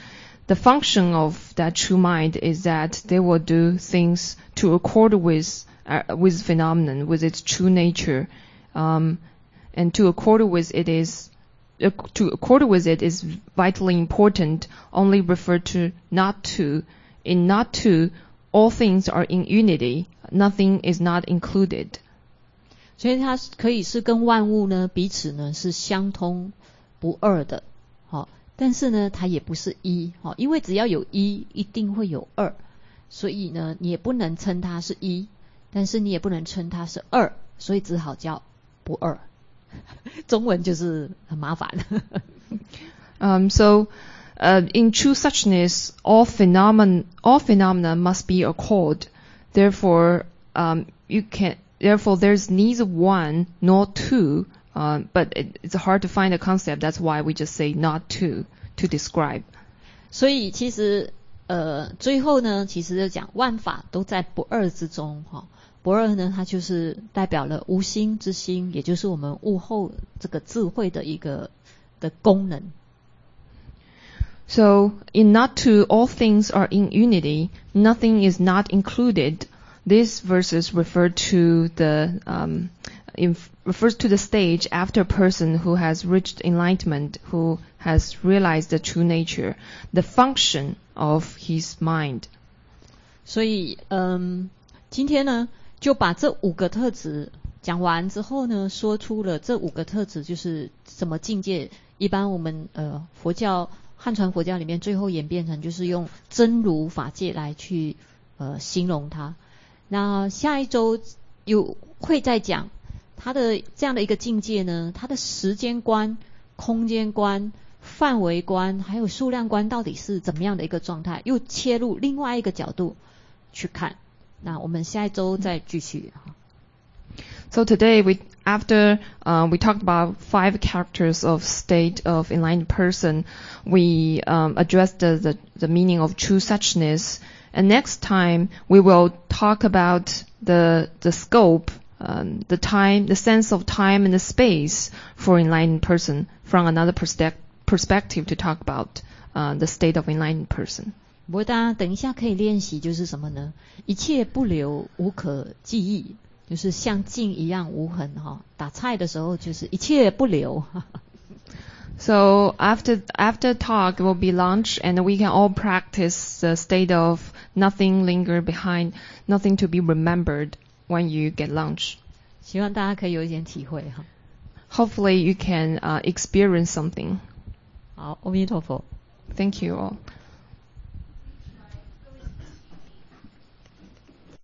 the function of that true mind is that they will do things to accord with uh, with phenomenon, with its true nature, um, and to accord with it is uh, to accord with it is vitally important. Only referred to not to. In not to, all things are in unity. Nothing is not included. 所以它可以是跟万物呢彼此呢是相通不二的，好，但是呢它也不是一，好，因为只要有一，一定会有二，所以呢你也不能称它是一，但是你也不能称它是二，所以只好叫不二。中文就是很麻烦。 um, so, uh, in true suchness, all phenomena, all phenomena must be accord. Therefore, um, you can. Therefore, there's neither one nor two, uh, but it, it's hard to find a concept. That's why we just say not two to describe. 所以其实呃最后呢，其实就讲万法都在不二之中哈。不二呢，它就是代表了无心之心，也就是我们悟后这个智慧的一个的功能。 So, in not two, all things are in unity. Nothing is not included. These verses refer to the um, in, refers to the stage after a person who has reached enlightenment, who has realized the true nature, the function of his mind. 所以，嗯，今天呢，就把这五个特质讲完之后呢，说出了这五个特质就是什么境界。一般我们呃佛教汉传佛教里面最后演变成就是用真如法界来去呃形容它。那下一周有会再讲它的这样的一个境界呢，它的时间观、空间观、范围观还有数量观到底是怎么样的一个状态，又切入另外一个角度去看。那我们下一周再继续。 So today we after uh, we talked about five characters of state of enlightened person, we um, addressed the, the the meaning of true suchness. And next time we will talk about the the scope, um, the time, the sense of time and the space for enlightened person from another perspective perspective to talk about uh, the state of enlightened person. 不过大家等一下可以练习就是什么呢？一切不留，无可记忆，就是像镜一样无痕哈。打菜的时候就是一切不留。 So after after talk will be lunch, and we can all practice the state of nothing linger behind, nothing to be remembered when you get lunch. 希望大家可以有一点体会哈。 Hopefully you can uh, experience something. 好，阿弥陀佛。 Thank you all.